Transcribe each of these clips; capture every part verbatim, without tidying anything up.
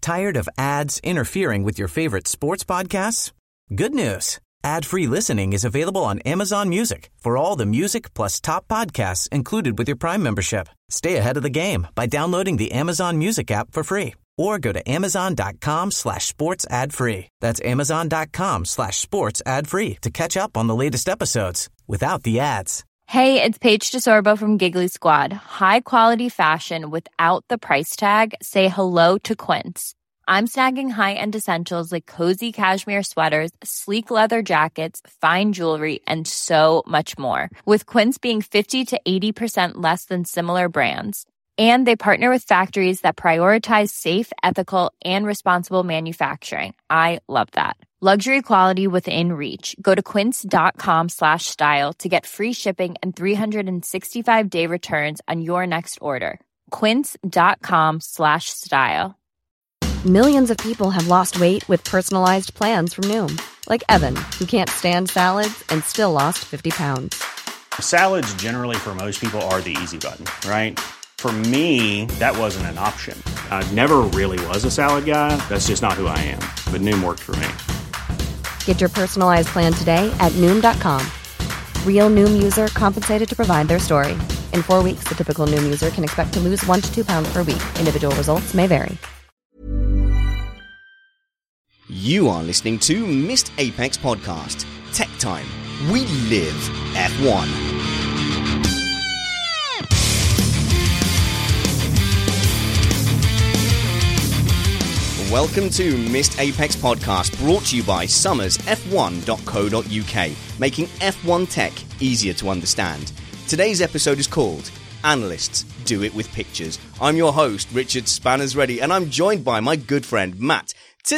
Tired of ads interfering with your favorite sports podcasts? Good news. Ad-free listening is available on Amazon Music for all the music plus top podcasts included with your Prime membership. Stay ahead of the game by downloading the Amazon Music app for free or go to amazon.com slash sports ad free. That's amazon.com slash sports ad free to catch up on the latest episodes without the ads. Hey, it's Paige DeSorbo from Giggly Squad. High quality fashion without the price tag. Say hello to Quince. I'm snagging high-end essentials like cozy cashmere sweaters, sleek leather jackets, fine jewelry, and so much more. With Quince being fifty to eighty percent less than similar brands. And they partner with factories that prioritize safe, ethical, and responsible manufacturing. I love that. Luxury quality within reach. Go to quince.com slash style to get free shipping and three sixty-five day returns on your next order. Quince.com slash style. Millions of people have lost weight with personalized plans from Noom. Like Evan, who can't stand salads and still lost fifty pounds. Salads generally for most people are the easy button, right? For me, that wasn't an option. I never really was a salad guy. That's just not who I am. But Noom worked for me. Get your personalized plan today at Noom dot com. Real Noom user compensated to provide their story. In four weeks, the typical Noom user can expect to lose one to two pounds per week. Individual results may vary. You are listening to Missed Apex Podcast. Tech Time. We live F one. Welcome to Missed Apex Podcast, brought to you by summers f one dot co dot uk, making F one tech easier to understand. Today's episode is called Analysts Do It With Pictures. I'm your host, Richard Spanners Ready, and I'm joined by my good friend, Matt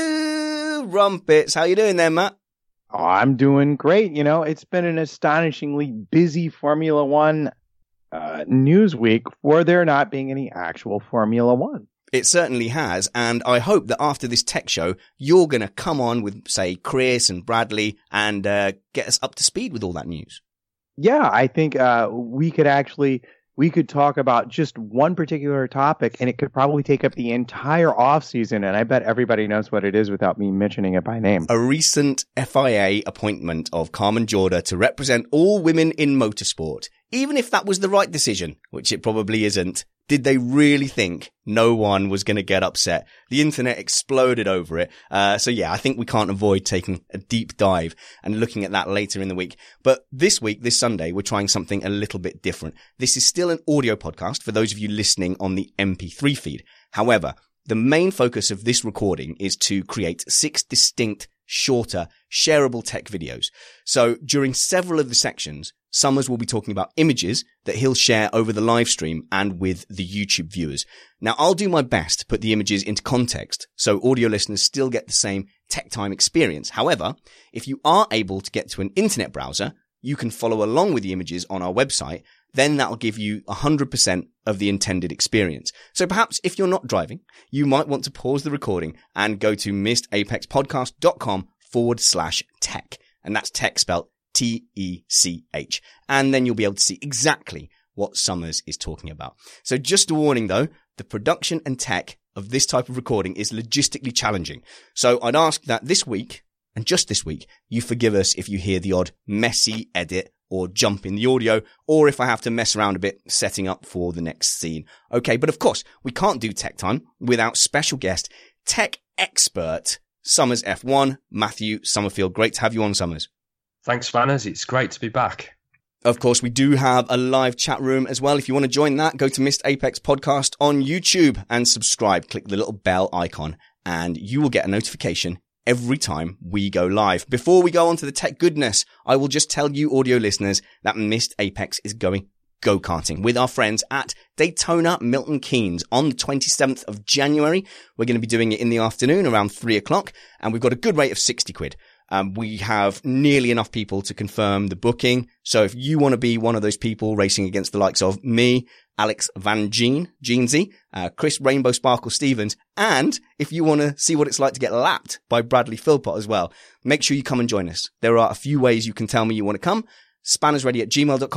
Two Rumpets. How you doing there, Matt? Oh, I'm doing great. You know, it's been an astonishingly busy Formula One uh, news week for there not being any actual Formula One. It certainly has, and I hope that after this tech show, you're going to come on with, say, Chris and Bradley and uh, get us up to speed with all that news. Yeah, I think uh, we could actually, we could talk about just one particular topic, and it could probably take up the entire off season, and I bet everybody knows what it is without me mentioning it by name. A recent F I A appointment of Carmen Jorda to represent all women in motorsport. Even if that was the right decision, which it probably isn't, did they really think no one was going to get upset? The internet exploded over it. Uh, so yeah, I think we can't avoid taking a deep dive and looking at that later in the week. But this week, this Sunday, we're trying something a little bit different. This is still an audio podcast for those of you listening on the M P three feed. However, the main focus of this recording is to create six distinct, shorter, shareable tech videos. So during several of the sections, Summers will be talking about images that he'll share over the live stream and with the YouTube viewers. Now, I'll do my best to put the images into context so audio listeners still get the same tech time experience. However, if you are able to get to an internet browser, you can follow along with the images on our website. Then that'll give you one hundred percent of the intended experience. So perhaps if you're not driving, you might want to pause the recording and go to missedapexpodcast.com forward slash tech. And that's tech spelled T E C H. And then you'll be able to see exactly what Summers is talking about. So just a warning though, the production and tech of this type of recording is logistically challenging. So I'd ask that this week, and just this week, you forgive us if you hear the odd messy edit or jump in the audio, or if I have to mess around a bit setting up for the next scene. Okay, but of course, we can't do Tech Time without special guest, tech expert, Summers F one, Matthew Summerfield. Great to have you on, Summers. Thanks, Spanners. It's great to be back. Of course, we do have a live chat room as well. If you want to join that, go to Missed Apex Podcast on YouTube and subscribe. Click the little bell icon and you will get a notification every time we go live. Before we go on to the tech goodness, I will just tell you audio listeners that Missed Apex is going go-karting with our friends at Daytona Milton Keynes on the twenty-seventh of January. We're going to be doing it in the afternoon around three o'clock and we've got a good rate of sixty quid. Um, we have nearly enough people to confirm the booking. So if you want to be one of those people racing against the likes of me, Alex Van Gene, Jeansy, uh, Chris Rainbow Sparkle Stevens, and if you want to see what it's like to get lapped by Bradley Philpott as well, make sure you come and join us. There are a few ways you can tell me you want to come. spannersready at gmail dot com.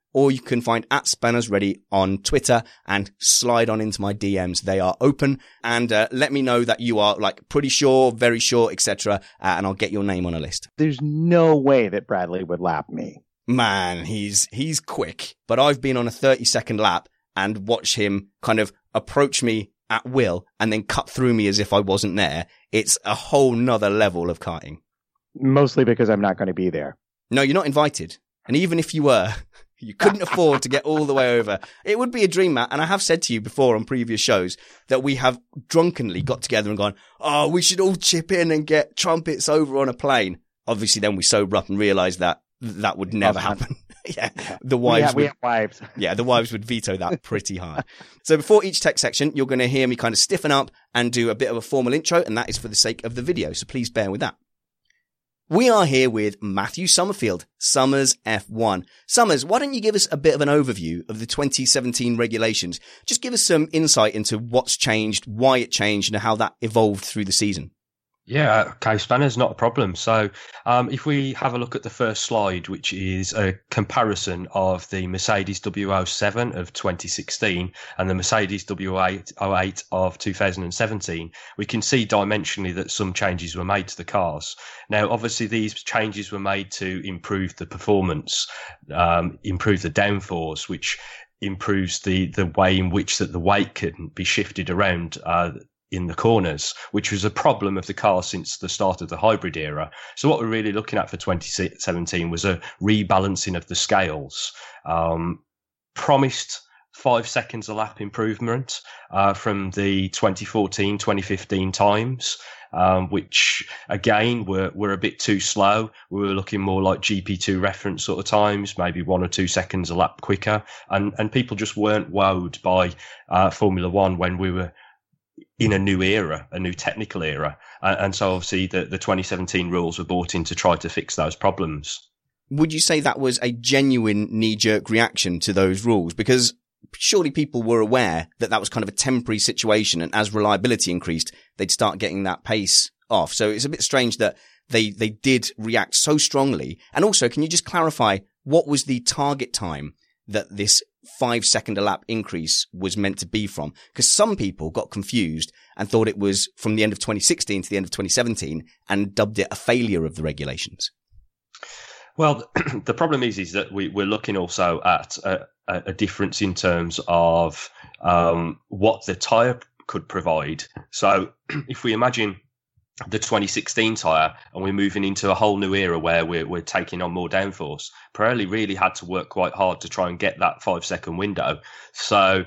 or you can find at Spanners Ready on Twitter and slide on into my D Ms. They are open, and uh, let me know that you are like pretty sure, very sure, et cetera, uh, and I'll get your name on a list. There's no way that Bradley would lap me. Man, he's he's quick, but I've been on a thirty second lap and watch him kind of approach me at will and then cut through me as if I wasn't there. It's a whole nother level of karting. Mostly because I'm not going to be there. No, you're not invited. And even if you were, you couldn't afford to get all the way over. It would be a dream, Matt. And I have said to you before on previous shows that we have drunkenly got together and gone, oh, we should all chip in and get trumpets over on a plane. Obviously, then we sober up and realised that that would never oh, happen. yeah. The wives, we would, have, we have wives. yeah, the wives would veto that pretty hard. So before each tech section, you're going to hear me kind of stiffen up and do a bit of a formal intro, and that is for the sake of the video. So please bear with that. We are here with Matthew Summerfield, Summers F one. Summers, why don't you give us a bit of an overview of the twenty seventeen regulations? Just give us some insight into what's changed, why it changed, and how that evolved through the season. Yeah, okay, Spanner's not a problem. So um, if we have a look at the first slide, which is a comparison of the Mercedes W zero seven of twenty sixteen and the Mercedes W zero eight of two thousand seventeen, we can see dimensionally that some changes were made to the cars. Now, obviously, these changes were made to improve the performance, um, improve the downforce, which improves the, the way in which that the weight can be shifted around uh in the corners, which was a problem of the car since the start of the hybrid era. So what we're really looking at for twenty seventeen was a rebalancing of the scales. Um, promised five seconds a lap improvement uh, from the twenty fourteen, twenty fifteen times, um, which again were, were a bit too slow. We were looking more like G P two reference sort of times, maybe one or two seconds a lap quicker. And, and people just weren't wowed by uh, Formula One when we were in a new era, a new technical era. Uh, and so obviously the, the twenty seventeen rules were brought in to try to fix those problems. Would you say that was a genuine knee-jerk reaction to those rules? Because surely people were aware that that was kind of a temporary situation, and as reliability increased, they'd start getting that pace off. So it's a bit strange that they, they did react so strongly. And also, can you just clarify what was the target time that this five second a lap increase was meant to be from? Because some people got confused and thought it was from the end of twenty sixteen to the end of twenty seventeen and dubbed it a failure of the regulations. Well, the problem is, is that we, we're looking also at a, a difference in terms of um, what the tyre could provide. So if we imagine the twenty sixteen tyre and we're moving into a whole new era where we're, we're taking on more downforce, Pirelli really had to work quite hard to try and get that five second window. So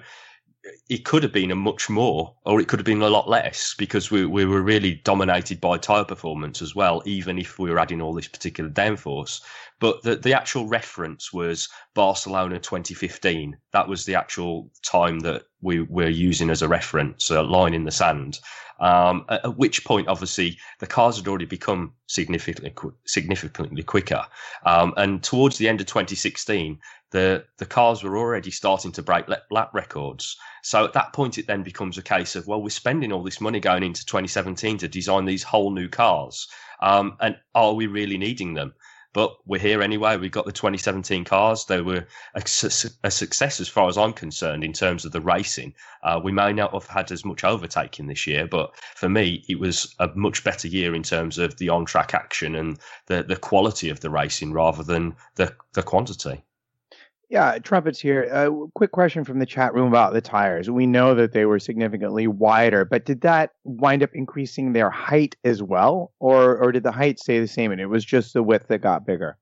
it could have been a much more, or it could have been a lot less, because we, we were really dominated by tyre performance as well, even if we were adding all this particular downforce. But the, the actual reference was Barcelona twenty fifteen. That was the actual time that we were using as a reference, a line in the sand. Um, at, at which point, obviously, the cars had already become significantly significantly quicker. Um, and towards the end of twenty sixteen, the, the cars were already starting to break lap records. So at that point, it then becomes a case of, well, we're spending all this money going into twenty seventeen to design these whole new cars. Um, and are we really needing them? But we're here anyway. We got the twenty seventeen cars. They were a, su- a success as far as I'm concerned in terms of the racing. Uh, we may not have had as much overtaking this year, but for me, it was a much better year in terms of the on-track action and the, the quality of the racing rather than the, the quantity. Yeah, Trumpets here. A uh, quick question from the chat room about the tires. We know that they were significantly wider, but did that wind up increasing their height as well? Or or did the height stay the same and it was just the width that got bigger?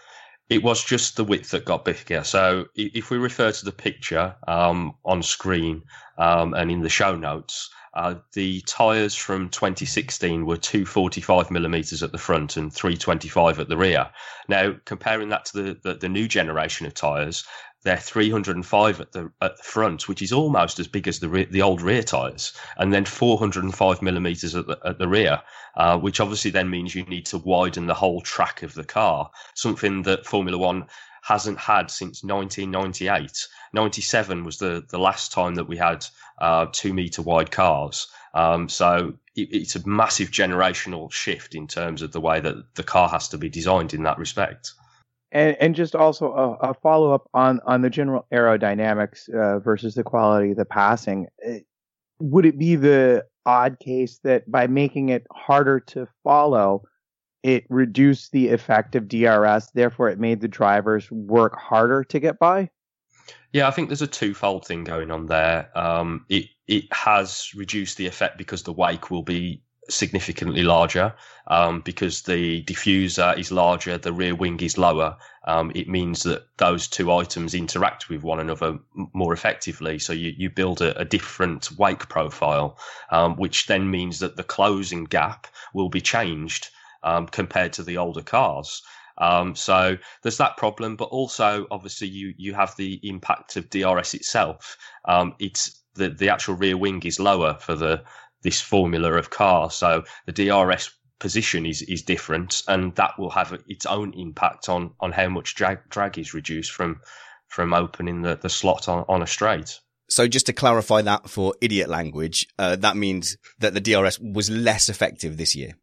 It was just the width that got bigger. So if we refer to the picture um, on screen um, and in the show notes, uh, the tyres from twenty sixteen were two forty-five millimetres at the front and three twenty-five at the rear. Now, comparing that to the, the, the new generation of tyres, they're three hundred five at the at the front, which is almost as big as the re- the old rear tyres, and then four hundred five millimetres at the, at the rear, uh, which obviously then means you need to widen the whole track of the car, something that Formula One hasn't had since nineteen ninety-eight. ninety-seven was the, the last time that we had uh, two metre wide cars. Um, so it, it's a massive generational shift in terms of the way that the car has to be designed in that respect. And, and just also a, a follow up on, on the general aerodynamics uh, versus the quality of the passing. Would it be the odd case that by making it harder to follow, it reduced the effect of D R S, therefore it made the drivers work harder to get by? Yeah, I think there's a twofold thing going on there. Um, it it has reduced the effect because the wake will be significantly larger, um, because the diffuser is larger, the rear wing is lower. Um, it means that those two items interact with one another more effectively. So you, you build a, a different wake profile, um, which then means that the closing gap will be changed um, compared to the older cars. Um, so there's that problem, but also obviously you, you have the impact of D R S itself. Um, it's the, the actual rear wing is lower for the, this formula of car. So the D R S position is, is different, and that will have its own impact on, on how much drag, drag is reduced from, from opening the, the slot on, on a straight. So just to clarify that for idiot language, uh, that means that the D R S was less effective this year.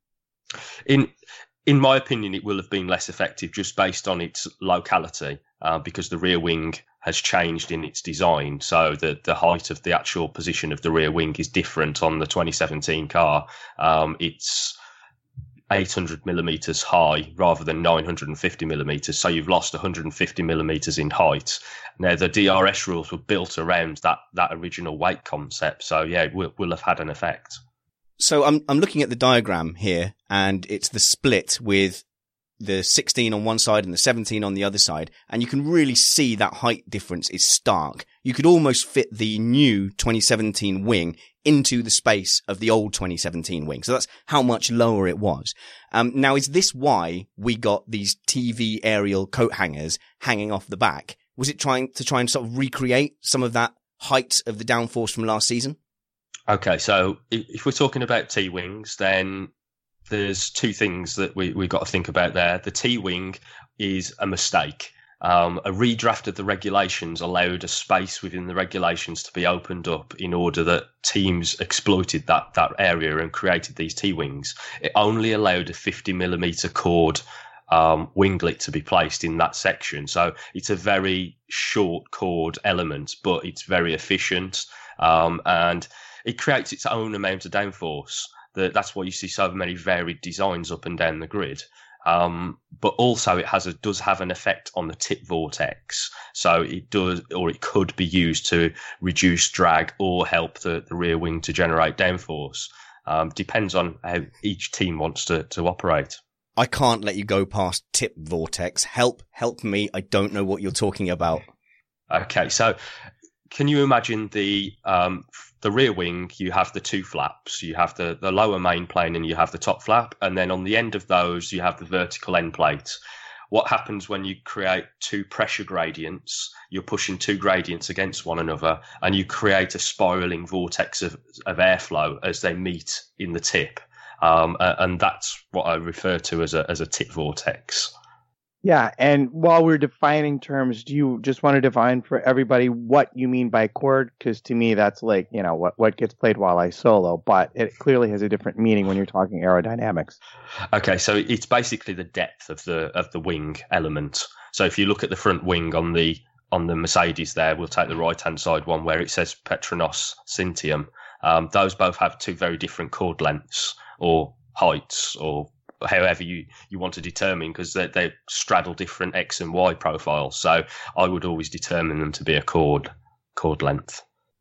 In, In my opinion, it will have been less effective just based on its locality, uh, because the rear wing has changed in its design. So the, the height of the actual position of the rear wing is different on the twenty seventeen car. Um, it's eight hundred millimeters high rather than nine hundred fifty millimeters. So you've lost one hundred fifty millimeters in height. Now, the D R S rules were built around that, that original weight concept. So, yeah, it will, will have had an effect. So I'm I'm looking at the diagram here, and it's the split with the sixteen on one side and the seventeen on the other side, and you can really see that height difference is stark. You could almost fit the new twenty seventeen wing into the space of the old twenty seventeen wing. So that's how much lower it was. Um, now, is this why we got these T V aerial coat hangers hanging off the back? Was it trying to try and sort of recreate some of that height of the downforce from last season? Okay, so if we're talking about T-wings, then there's two things that we, we've got to think about there. The T-wing is a mistake. Um, a redraft of the regulations allowed a space within the regulations to be opened up in order that teams exploited that, that area and created these T-wings. It only allowed a fifty millimeter chord um, winglet to be placed in that section. So it's a very short chord element, but it's very efficient. Um, and it creates its own amount of downforce. That's why you see so many varied designs up and down the grid. Um, but also it has a, does have an effect on the tip vortex. So it does, or it could be used to reduce drag or help the, the rear wing to generate downforce. Um, depends on how each team wants to, to operate. I can't let you go past tip vortex. Help, help me. I don't know what you're talking about. Okay. So can you imagine the, um, the rear wing? You have the two flaps. You have the, the lower main plane and you have the top flap. And then on the end of those, you have the vertical end plate. What happens when you create two pressure gradients? You're pushing two gradients against one another and you create a spiraling vortex of, of airflow as they meet in the tip. Um, and that's what I refer to as a, as a tip vortex. Yeah, and while we're defining terms, do you just want to define for everybody what you mean by chord? Because to me, that's like, you know, what, what gets played while I solo, but it clearly has a different meaning when you're talking aerodynamics. Okay, so it's basically the depth of the of the wing element. So if you look at the front wing on the on the Mercedes there, we'll take the right-hand side one where it says Petronas Cintium. Um, those both have two very different chord lengths or heights or however you, you want to determine, because they, they straddle different X and Y profiles. So I would always determine them to be a chord, chord length.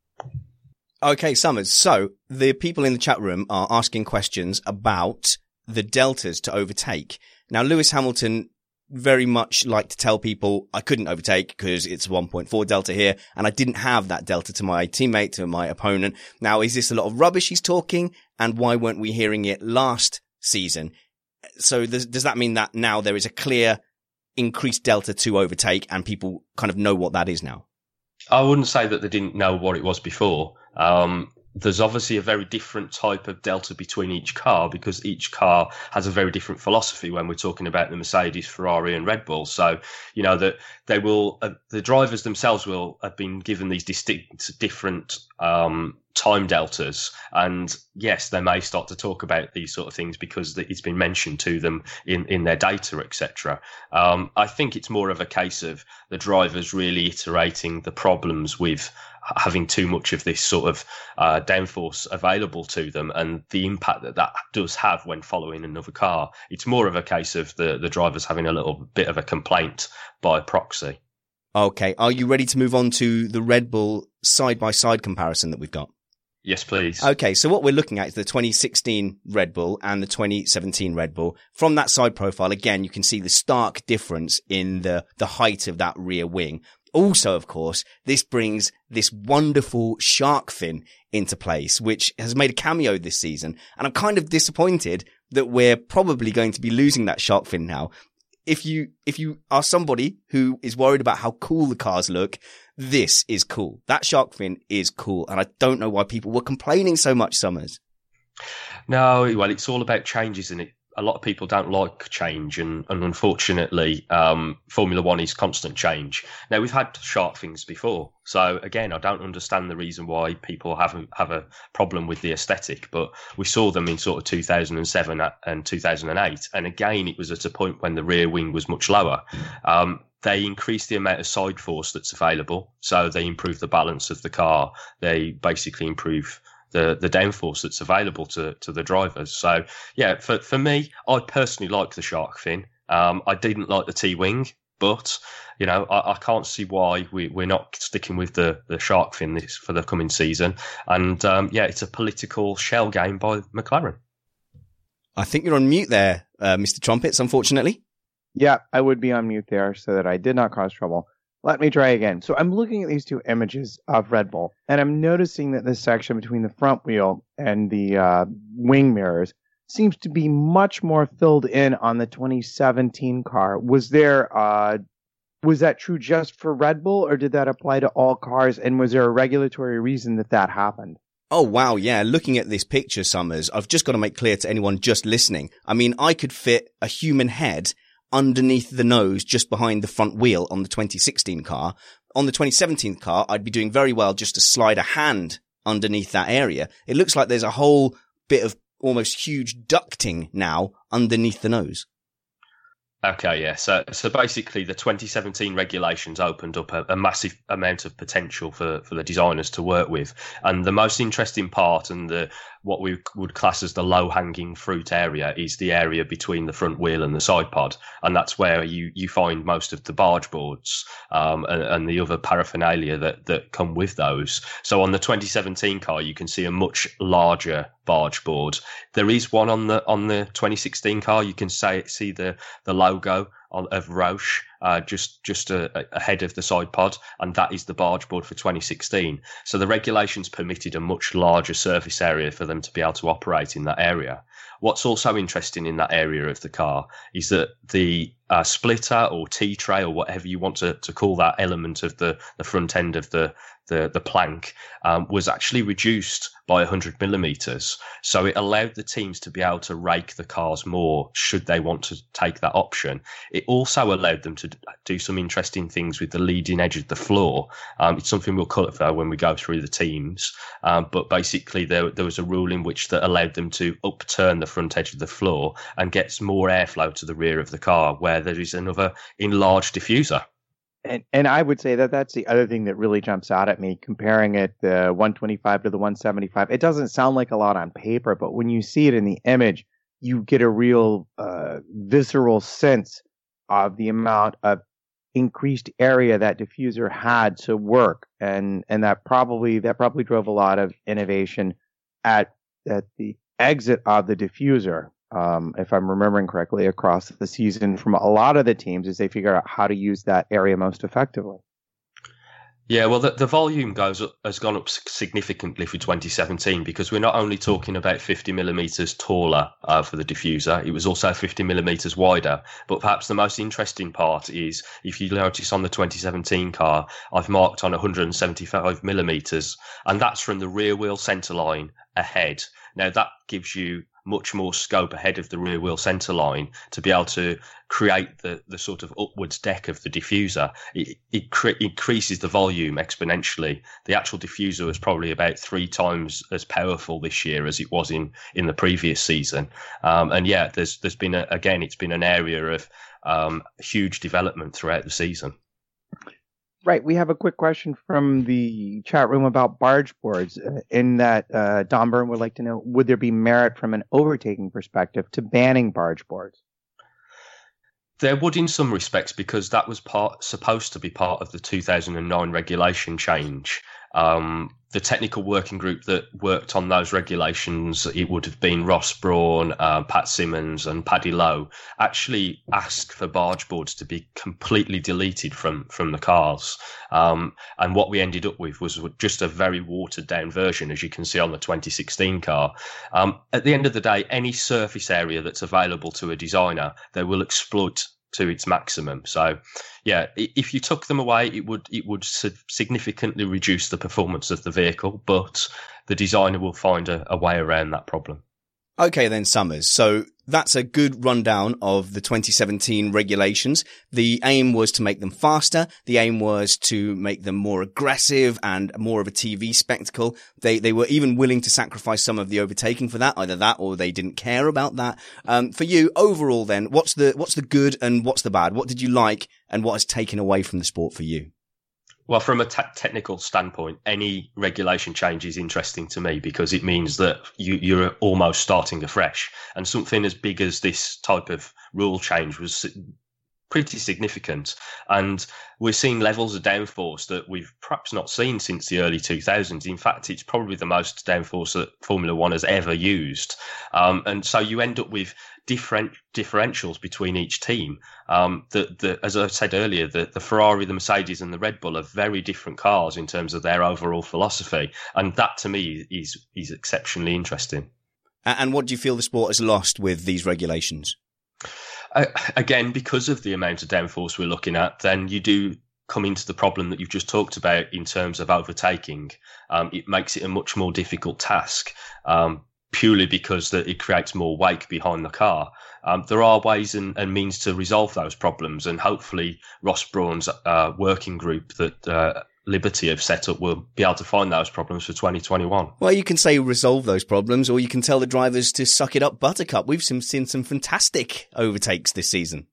Okay, Summers. So the people in the chat room are asking questions about the deltas to overtake. Now, Lewis Hamilton very much liked to tell people I couldn't overtake because it's one point four delta here, and I didn't have that delta to my teammate, to my opponent. Now, is this a lot of rubbish he's talking, and why weren't we hearing it last season? So does, does that mean that now there is a clear increased delta to overtake and people kind of know what that is now? I wouldn't say that they didn't know what it was before. Um, there's obviously a very different type of delta between each car because each car has a very different philosophy when we're talking about the Mercedes, Ferrari and Red Bull. So, you know, that they will, uh, the drivers themselves will have been given these distinct different um, time deltas. And yes, they may start to talk about these sort of things because it's been mentioned to them in, in their data, et cetera. Um, I think it's more of a case of the drivers really iterating the problems with having too much of this sort of uh, downforce available to them and the impact that that does have when following another car. It's more of a case of the, the drivers having a little bit of a complaint by proxy. Okay. Are you ready to move on to the Red Bull side-by-side comparison that we've got? Yes, please. Okay, so what we're looking at is the twenty sixteen Red Bull and the twenty seventeen Red Bull. From that side profile, again, you can see the stark difference in the, the height of that rear wing. Also, of course, this brings this wonderful shark fin into place, which has made a cameo this season. And I'm kind of disappointed that we're probably going to be losing that shark fin now. If you, if you are somebody who is worried about how cool the cars look, this is cool. That shark fin is cool. And I don't know why people were complaining so much, Summers. No, well, it's all about changes, isn't it? A lot of people don't like change, and, and unfortunately, um, Formula One is constant change. Now, we've had shark fins before, so again, I don't understand the reason why people haven't have a problem with the aesthetic. But we saw them in sort of two thousand seven and two thousand eight, and again, it was at a point when the rear wing was much lower. Um, They increase the amount of side force that's available, so they improve the balance of the car. They basically improve the the downforce that's available to to the drivers. So yeah, for for me, I personally like the shark fin. Um, I didn't like the T-wing, but you know, I, I can't see why we we're not sticking with the the shark fin this for the coming season. And um, yeah, it's a political shell game by McLaren. I think you're on mute there, uh, Mister Trumpets, unfortunately. Yeah, I would be on mute there so that I did not cause trouble. Let me try again. So I'm looking at these two images of Red Bull, and I'm noticing that this section between the front wheel and the uh, wing mirrors seems to be much more filled in on the twenty seventeen car. Was there, uh, was that true just for Red Bull, or did that apply to all cars? And was there a regulatory reason that that happened? Oh, wow. Yeah. Looking at this picture, Summers, I've just got to make clear to anyone just listening. I mean, I could fit a human head underneath the nose, just behind the front wheel on the twenty sixteen car. On the twenty seventeen car, I'd be doing very well just to slide a hand underneath that area. It looks like there's a whole bit of almost huge ducting now underneath the nose. Okay, yeah. So, so basically, the twenty seventeen regulations opened up a, a massive amount of potential for, for the designers to work with. And the most interesting part, and the what we would class as the low-hanging fruit area, is the area between the front wheel and the side pod, and that's where you, you find most of the barge boards um, and, and the other paraphernalia that, that come with those. So on the twenty seventeen car, you can see a much larger barge board. There is one on the on the twenty sixteen car. You can say see the the logo of Roush uh, just just a, a ahead of the side pod, and that is the barge board for twenty sixteen. So the regulations permitted a much larger surface area for them to be able to operate in that area. What's also interesting in that area of the car is that the uh, splitter or T-tray or whatever you want to, to call that element of the, the front end of the the, the plank um, was actually reduced by one hundred millimeters. So it allowed the teams to be able to rake the cars more should they want to take that option. It also allowed them to do some interesting things with the leading edge of the floor. Um, it's something we'll cover when we go through the teams. Um, but basically there, there was a rule in which that allowed them to upturn the front edge of the floor and get more airflow to the rear of the car, where there is another enlarged diffuser. And and I would say that that's the other thing that really jumps out at me, comparing it, the one twenty-five to the one seventy-five. It doesn't sound like a lot on paper, but when you see it in the image, you get a real uh, visceral sense of the amount of increased area that diffuser had to work, and and that probably that probably drove a lot of innovation at at the exit of the diffuser. Um, if I'm remembering correctly, across the season from a lot of the teams, as they figure out how to use that area most effectively. Yeah, well, the, the volume goes up, has gone up significantly for twenty seventeen because we're not only talking about fifty millimeters taller uh, for the diffuser, it was also fifty millimeters wider. But perhaps the most interesting part is, if you notice on the twenty seventeen car, I've marked on one hundred seventy-five millimeters, and that's from the rear wheel centre line ahead. Now, that gives you much more scope ahead of the rear wheel centre line to be able to create the, the sort of upwards deck of the diffuser. It, it cre- increases the volume exponentially. The actual diffuser was probably about three times as powerful this year as it was in, in the previous season. Um, and yeah, there's there's been, a, again, it's been an area of um, huge development throughout the season. Right. We have a quick question from the chat room about barge boards. Uh, in that, uh, Don Byrne would like to know, would there be merit from an overtaking perspective to banning barge boards? There would in some respects, because that was part supposed to be part of the two thousand nine regulation change. Um, the technical working group that worked on those regulations, it would have been Ross Brawn, uh, Pat Simmons and Paddy Lowe, actually asked for barge boards to be completely deleted from, from the cars. Um, and what we ended up with was just a very watered down version, as you can see on the twenty sixteen car. Um, at the end of the day, any surface area that's available to a designer, they will exploit to its maximum. So, yeah, if you took them away, it would it would significantly reduce the performance of the vehicle, but the designer will find a, a way around that problem. Okay then, Summers. So that's a good rundown of the twenty seventeen regulations. The aim was to make them faster. The aim was to make them more aggressive and more of a T V spectacle. They they were even willing to sacrifice some of the overtaking for that, either that or they didn't care about that. Um, for you, overall then, what's the what's the good and what's the bad? What did you like and what has taken away from the sport for you? Well, from a te- technical standpoint, any regulation change is interesting to me because it means that you, you're almost starting afresh. And something as big as this type of rule change was pretty significant. And we're seeing levels of downforce that we've perhaps not seen since the early two thousands. In fact, it's probably the most downforce that Formula One has ever used. Um, and so you end up with different differentials between each team. Um, the, the, as I said earlier, the, the Ferrari, the Mercedes and the Red Bull are very different cars in terms of their overall philosophy. And that to me is, is exceptionally interesting. And what do you feel the sport has lost with these regulations? Uh, again, because of the amount of downforce we're looking at, then you do come into the problem that you've just talked about in terms of overtaking. Um, it makes it a much more difficult task. Um, purely because that it creates more wake behind the car. Um, there are ways and, and means to resolve those problems, and hopefully Ross Brawn's uh, working group that uh, Liberty have set up will be able to find those problems for twenty twenty-one. Well, you can say resolve those problems, or you can tell the drivers to suck it up, Buttercup. We've seen, seen some fantastic overtakes this season.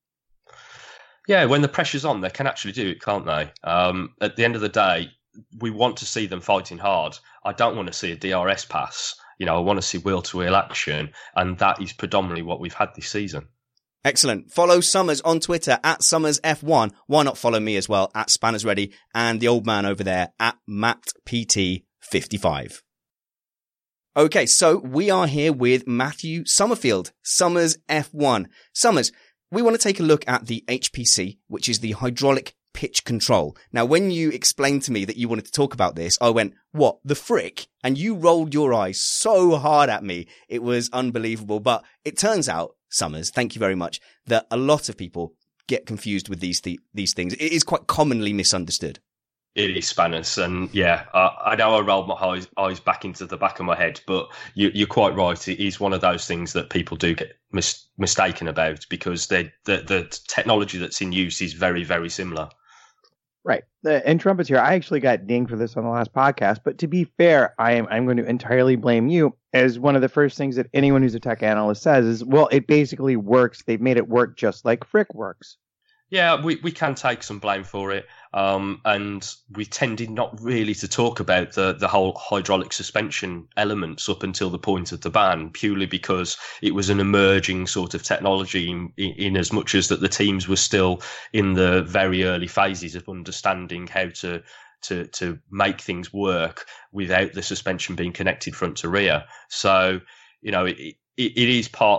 Yeah, when the pressure's on, they can actually do it, can't they? Um, at the end of the day, we want to see them fighting hard. I don't want to see a D R S pass. You know, I want to see wheel-to-wheel action, and that is predominantly what we've had this season. Excellent. Follow Summers on Twitter at Summers F one. Why not follow me as well at Spanners Ready and the old man over there at Matt P T fifty-five. Okay, so we are here with Matthew Summerfield, Summers F one. Summers, we want to take a look at the H P C, which is the hydraulic pitch control. Now, when you explained to me that you wanted to talk about this, I went, what, the frick? And you rolled your eyes so hard at me. It was unbelievable. But it turns out, Summers, thank you very much, that a lot of people get confused with these th- these things. It is quite commonly misunderstood. It is Spanners, and yeah, uh, I know I rolled my eyes, eyes back into the back of my head, but you, you're quite right. It is one of those things that people do get mis- mistaken about because the the technology that's in use is very, very similar. Right. The, and Trumpets here, I actually got dinged for this on the last podcast, but to be fair, I am I'm going to entirely blame you, as one of the first things that anyone who's a tech analyst says is, well, it basically works. They've made it work just like Frick works. Yeah, we, we can take some blame for it. Um, and we tended not really to talk about the, the whole hydraulic suspension elements up until the point of the ban, purely because it was an emerging sort of technology in, in as much as that the teams were still in the very early phases of understanding how to to to make things work without the suspension being connected front to rear. So, you know, it, it, it is partly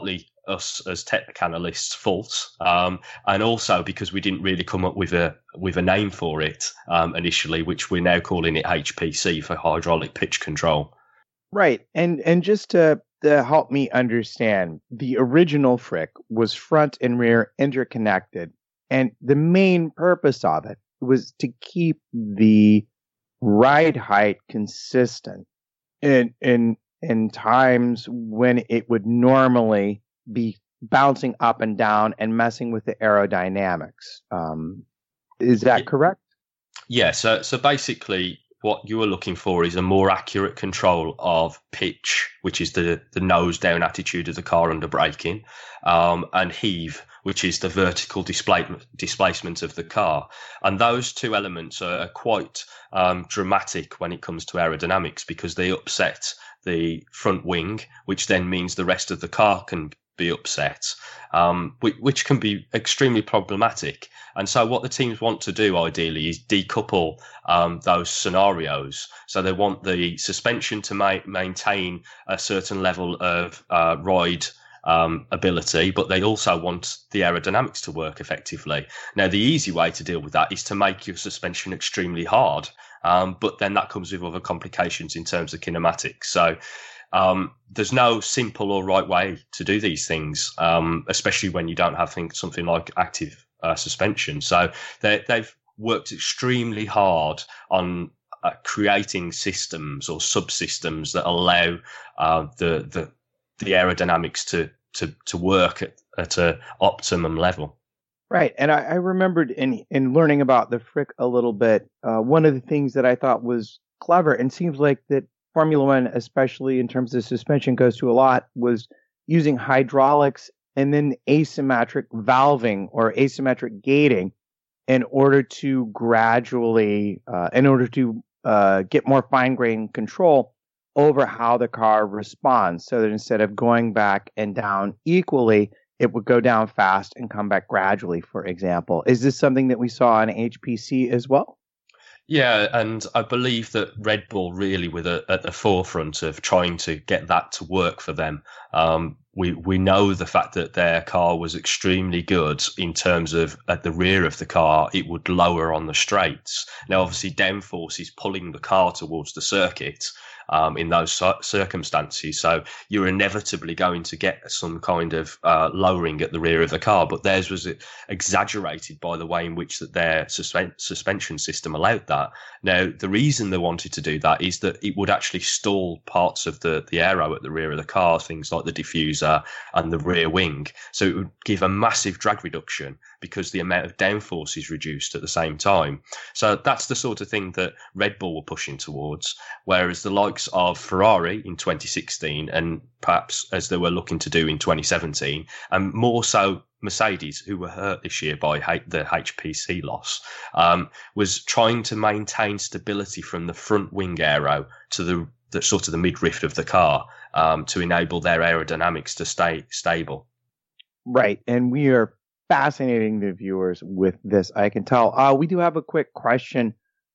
us as technical analysts' fault, um, and also because we didn't really come up with a with a name for it um, initially, which we're now calling it H P C for hydraulic pitch control. Right, and and just to, to help me understand, the original Frick was front and rear interconnected, and the main purpose of it was to keep the ride height consistent in in in times when it would normally be bouncing up and down and messing with the aerodynamics. Um, is that correct? Yeah. So so basically, what you are looking for is a more accurate control of pitch, which is the the nose down attitude of the car under braking, um, and heave, which is the vertical displacement displacement of the car. And those two elements are quite um, dramatic when it comes to aerodynamics, because they upset the front wing, which then means the rest of the car can be upset, um, which, which can be extremely problematic. And so what the teams want to do ideally is decouple um, those scenarios. So they want the suspension to ma- maintain a certain level of uh, ride um, ability, but they also want the aerodynamics to work effectively. Now, the easy way to deal with that is to make your suspension extremely hard, um, but then that comes with other complications in terms of kinematics. So um, there's no simple or right way to do these things, um, especially when you don't have think, something like active uh, suspension. So they, they've worked extremely hard on uh, creating systems or subsystems that allow uh, the the the aerodynamics to to to work at, at a optimum level. Right, and I, I remembered in in learning about the Frick a little bit, uh, one of the things that I thought was clever, and seems like that Formula One, especially in terms of suspension, goes to a lot, was using hydraulics and then asymmetric valving or asymmetric gating in order to gradually, uh, in order to uh, get more fine-grained control over how the car responds, so that instead of going back and down equally, it would go down fast and come back gradually, for example. Is this something that we saw on H P C as well? Yeah, and I believe that Red Bull really were the, at the forefront of trying to get that to work for them. Um, we we know the fact that their car was extremely good in terms of at the rear of the car, it would lower on the straights. Now, obviously, downforce is pulling the car towards the circuit um, in those circumstances. So you're inevitably going to get some kind of uh, lowering at the rear of the car. But theirs was exaggerated by the way in which that their suspen- suspension system allowed that. Now, the reason they wanted to do that is that it would actually stall parts of the, the aero at the rear of the car, things like the diffuser and the rear wing. So it would give a massive drag reduction because the amount of downforce is reduced at the same time. So that's the sort of thing that Red Bull were pushing towards, whereas the likes of Ferrari in twenty sixteen, and perhaps as they were looking to do in twenty seventeen, and more so Mercedes, who were hurt this year by the H P C loss, um, was trying to maintain stability from the front wing aero to the, the sort of the midriff of the car, um, to enable their aerodynamics to stay stable. Right, and we are fascinating the viewers with this, I can tell. Uh, we do have a quick question,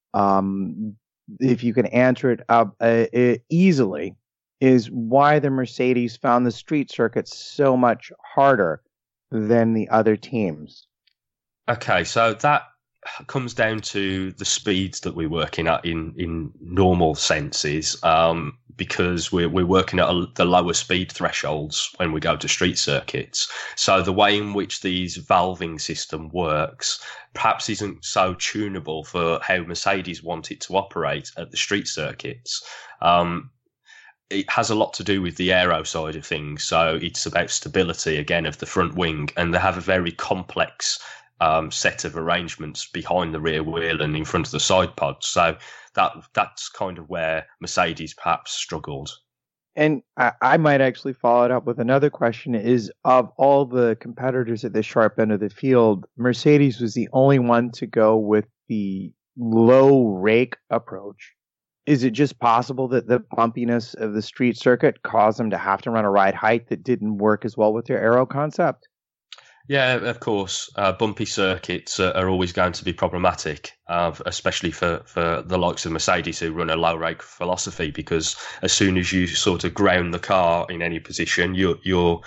um, if you can answer it uh, uh, easily, is why the Mercedes found the street circuit so much harder than the other teams. Okay, so that comes down to the speeds that we're working at in, in normal senses, um, because we're, we're working at a, the lower speed thresholds when we go to street circuits. So the way in which these valving system works perhaps isn't so tunable for how Mercedes want it to operate at the street circuits. Um, It has a lot to do with the aero side of things. So it's about stability, again, of the front wing. And they have a very complex um, set of arrangements behind the rear wheel and in front of the side pods. So that that's kind of where Mercedes perhaps struggled. And I, I might actually follow it up with another question is, of all the competitors at the sharp end of the field, Mercedes was the only one to go with the low rake approach. Is it just possible that the bumpiness of the street circuit caused them to have to run a ride height that didn't work as well with their aero concept? Yeah, of course. Uh, bumpy circuits are, are always going to be problematic, uh, especially for, for the likes of Mercedes, who run a low rake philosophy, because as soon as you sort of ground the car in any position, you're, you're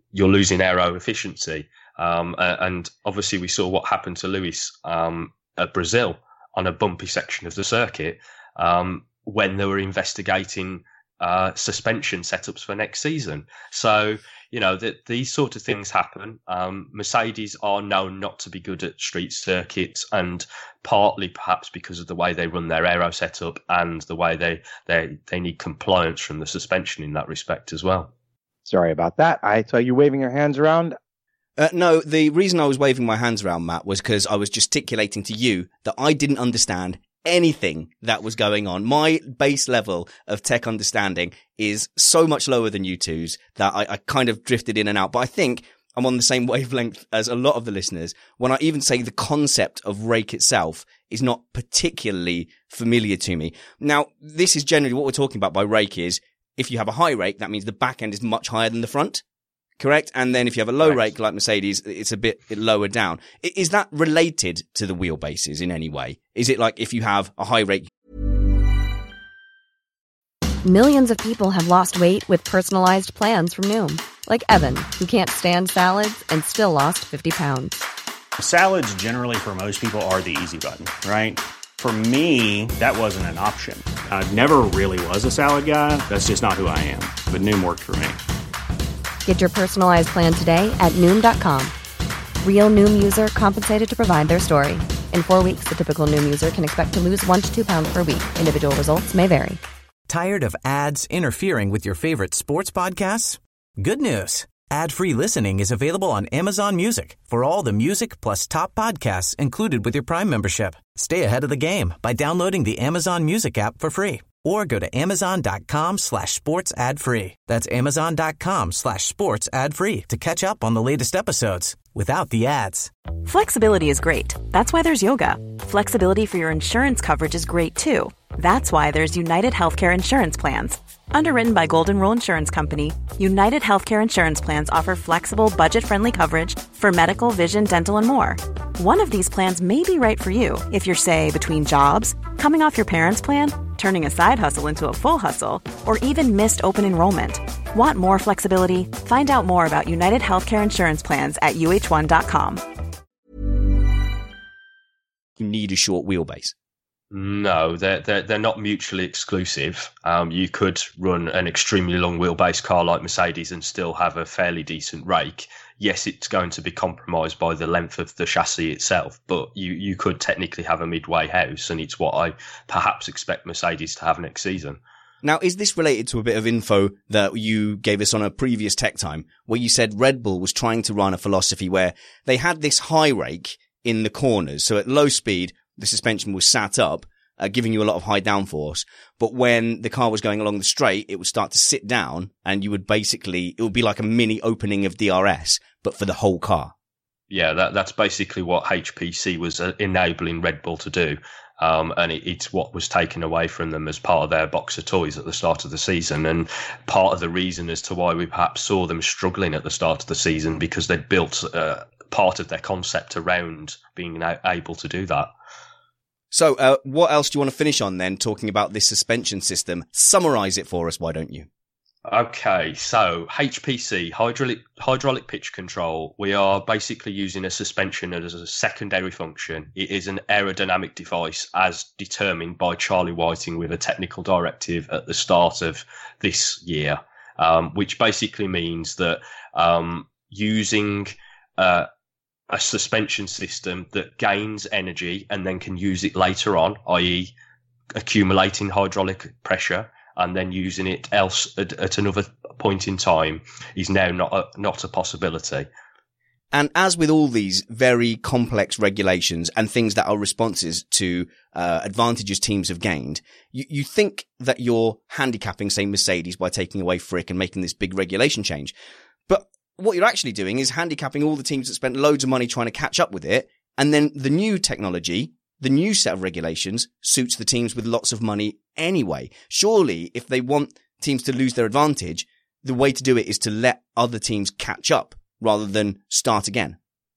you're losing aero efficiency. Um, and obviously, we saw what happened to Lewis um, at Brazil on a bumpy section of the circuit um, when they were investigating uh, suspension setups for next season. So, you know, that these sort of things happen. Um, Mercedes are known not to be good at street circuits, and partly perhaps because of the way they run their aero setup and the way they, they, they need compliance from the suspension in that respect as well. Sorry about that. I saw you waving your hands around. Uh, no, the reason I was waving my hands around, Matt, was because I was gesticulating to you that I didn't understand anything that was going on. My base level of tech understanding is so much lower than you two's that I, I kind of drifted in and out. But I think I'm on the same wavelength as a lot of the listeners when I even say the concept of rake itself is not particularly familiar to me. Now, this is generally what we're talking about by rake is if you have a high rake, that means the back end is much higher than the front. Correct? And then if you have a low Correct. rake like Mercedes, it's a bit lower down. Is that related to the wheelbases in any way? Is it like if you have a high rake? Millions of people have lost weight with personalized plans from Noom. Like Evan, who can't stand salads and still lost fifty pounds. Salads generally for most people are the easy button, right? For me, that wasn't an option. I never really was a salad guy. That's just not who I am. But Noom worked for me. Get your personalized plan today at Noom dot com. Real Noom user compensated to provide their story. In four weeks, the typical Noom user can expect to lose one to two pounds per week. Individual results may vary. Tired of ads interfering with your favorite sports podcasts? Good news. Ad-free listening is available on Amazon Music for all the music plus top podcasts included with your Prime membership. Stay ahead of the game by downloading the Amazon Music app for free or go to amazon.com slash sports ad free. That's amazon.com slash sports ad free to catch up on the latest episodes without the ads. Flexibility is great. That's why there's yoga. Flexibility for your insurance coverage is great too. That's why there's United Healthcare Insurance Plans. Underwritten by Golden Rule Insurance Company, United Healthcare Insurance Plans offer flexible, budget-friendly coverage for medical, vision, dental, and more. One of these plans may be right for you if you're, say, between jobs, coming off your parents' plan, turning a side hustle into a full hustle, or even missed open enrollment. Want more flexibility? Find out more about United Healthcare Insurance Plans at U H one dot com. You need a short wheelbase. No, they're, they're, they're not mutually exclusive. Um, you could run an extremely long wheelbase car like Mercedes and still have a fairly decent rake. Yes, it's going to be compromised by the length of the chassis itself, but you, you could technically have a midway house, and it's what I perhaps expect Mercedes to have next season. Now, is this related to a bit of info that you gave us on a previous Tech Time, where you said Red Bull was trying to run a philosophy where they had this high rake in the corners, so at low speed, the suspension was sat up, uh, giving you a lot of high downforce. But when the car was going along the straight, it would start to sit down, and you would basically, it would be like a mini opening of D R S, but for the whole car. Yeah, that, that's basically what H P C was uh, enabling Red Bull to do. Um, and it, it's what was taken away from them as part of their box of toys at the start of the season. And part of the reason as to why we perhaps saw them struggling at the start of the season, because they'd built uh, part of their concept around being able to do that. So, uh, what else do you want to finish on then, talking about this suspension system? Summarize it for us, why don't you? Okay, so H P C, hydraulic, hydraulic pitch control. We are basically using a suspension as a secondary function. It is an aerodynamic device as determined by Charlie Whiting with a technical directive at the start of this year, um, which basically means that um, using uh, a suspension system that gains energy and then can use it later on, that is accumulating hydraulic pressure and then using it else at, at another point in time, is now not a, not a possibility. And as with all these very complex regulations and things that are responses to uh, advantages teams have gained, you, you think that you're handicapping, say, Mercedes by taking away Frick and making this big regulation change. But what you're actually doing is handicapping all the teams that spent loads of money trying to catch up with it. And then the new technology, the new set of regulations, suits the teams with lots of money anyway. Surely, if they want teams to lose their advantage, the way to do it is to let other teams catch up rather than start again.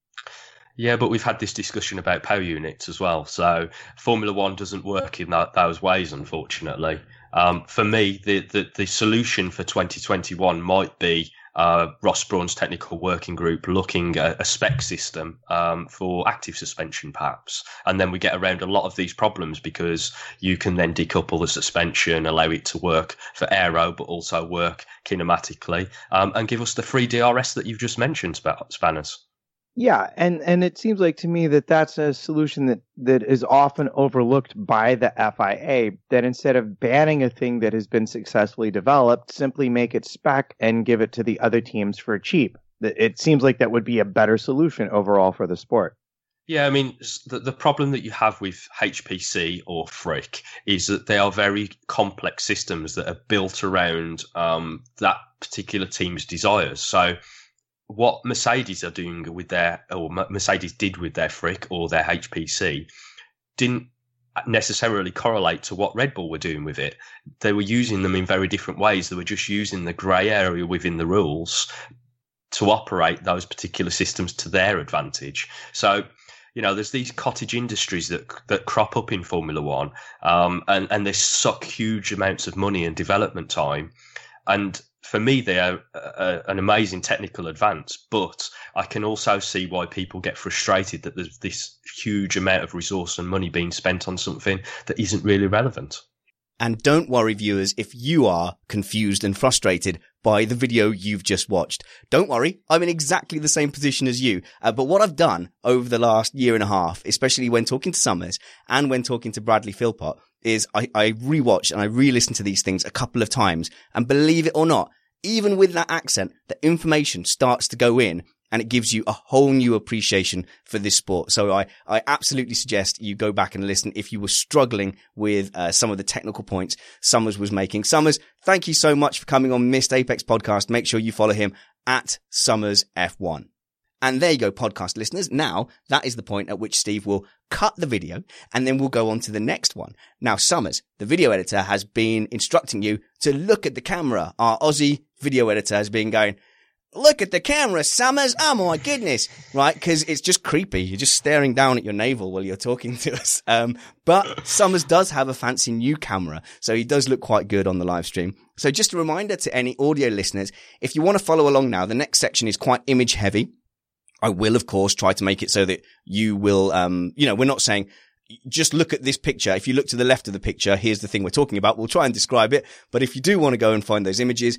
Yeah, but we've had this discussion about power units as well. So Formula One doesn't work in that, those ways, unfortunately. Um, for me, the, the, the solution for twenty twenty-one might be uh, Ross Brawn's technical working group looking at a spec system um, for active suspension, perhaps. And then we get around a lot of these problems because you can then decouple the suspension, allow it to work for aero, but also work kinematically, um, and give us the free D R S that you've just mentioned, Spanners. Yeah, and, and it seems like to me that that's a solution that, that is often overlooked by the F I A, that instead of banning a thing that has been successfully developed, simply make it spec and give it to the other teams for cheap. It seems like that would be a better solution overall for the sport. Yeah, I mean, the, the problem that you have with H P C or Frick is that they are very complex systems that are built around um, that particular team's desires. So what Mercedes are doing with their, or Mercedes did with their Frick or their H P C, didn't necessarily correlate to what Red Bull were doing with it. They were using them in very different ways. They were just using the grey area within the rules to operate those particular systems to their advantage. So, you know, there's these cottage industries that that crop up in Formula One, um, and, and they suck huge amounts of money and development time. And for me, they are a, an amazing technical advance, but I can also see why people get frustrated that there's this huge amount of resource and money being spent on something that isn't really relevant. And don't worry, viewers, if you are confused and frustrated by the video you've just watched. Don't worry, I'm in exactly the same position as you. Uh, but what I've done over the last year and a half, especially when talking to Summers and when talking to Bradley Philpott, is I, I rewatch and I re-listen to these things a couple of times. And believe it or not, even with that accent, the information starts to go in and it gives you a whole new appreciation for this sport. So I, I absolutely suggest you go back and listen if you were struggling with uh, some of the technical points Summers was making. Summers, thank you so much for coming on Missed Apex Podcast. Make sure you follow him at Summers F one. And there you go, podcast listeners. Now, that is the point at which Steve will cut the video and then we'll go on to the next one. Now, Summers, the video editor, has been instructing you to look at the camera. Our Aussie video editor has been going, look at the camera, Summers. Oh, my goodness. Right? Because it's just creepy. You're just staring down at your navel while you're talking to us. Um, but Summers does have a fancy new camera, so he does look quite good on the live stream. So just a reminder to any audio listeners, if you want to follow along now, the next section is quite image heavy. I will, of course, try to make it so that you will, um, you know, we're not saying just look at this picture. If you look to the left of the picture, here's the thing we're talking about. We'll try and describe it. But if you do want to go and find those images,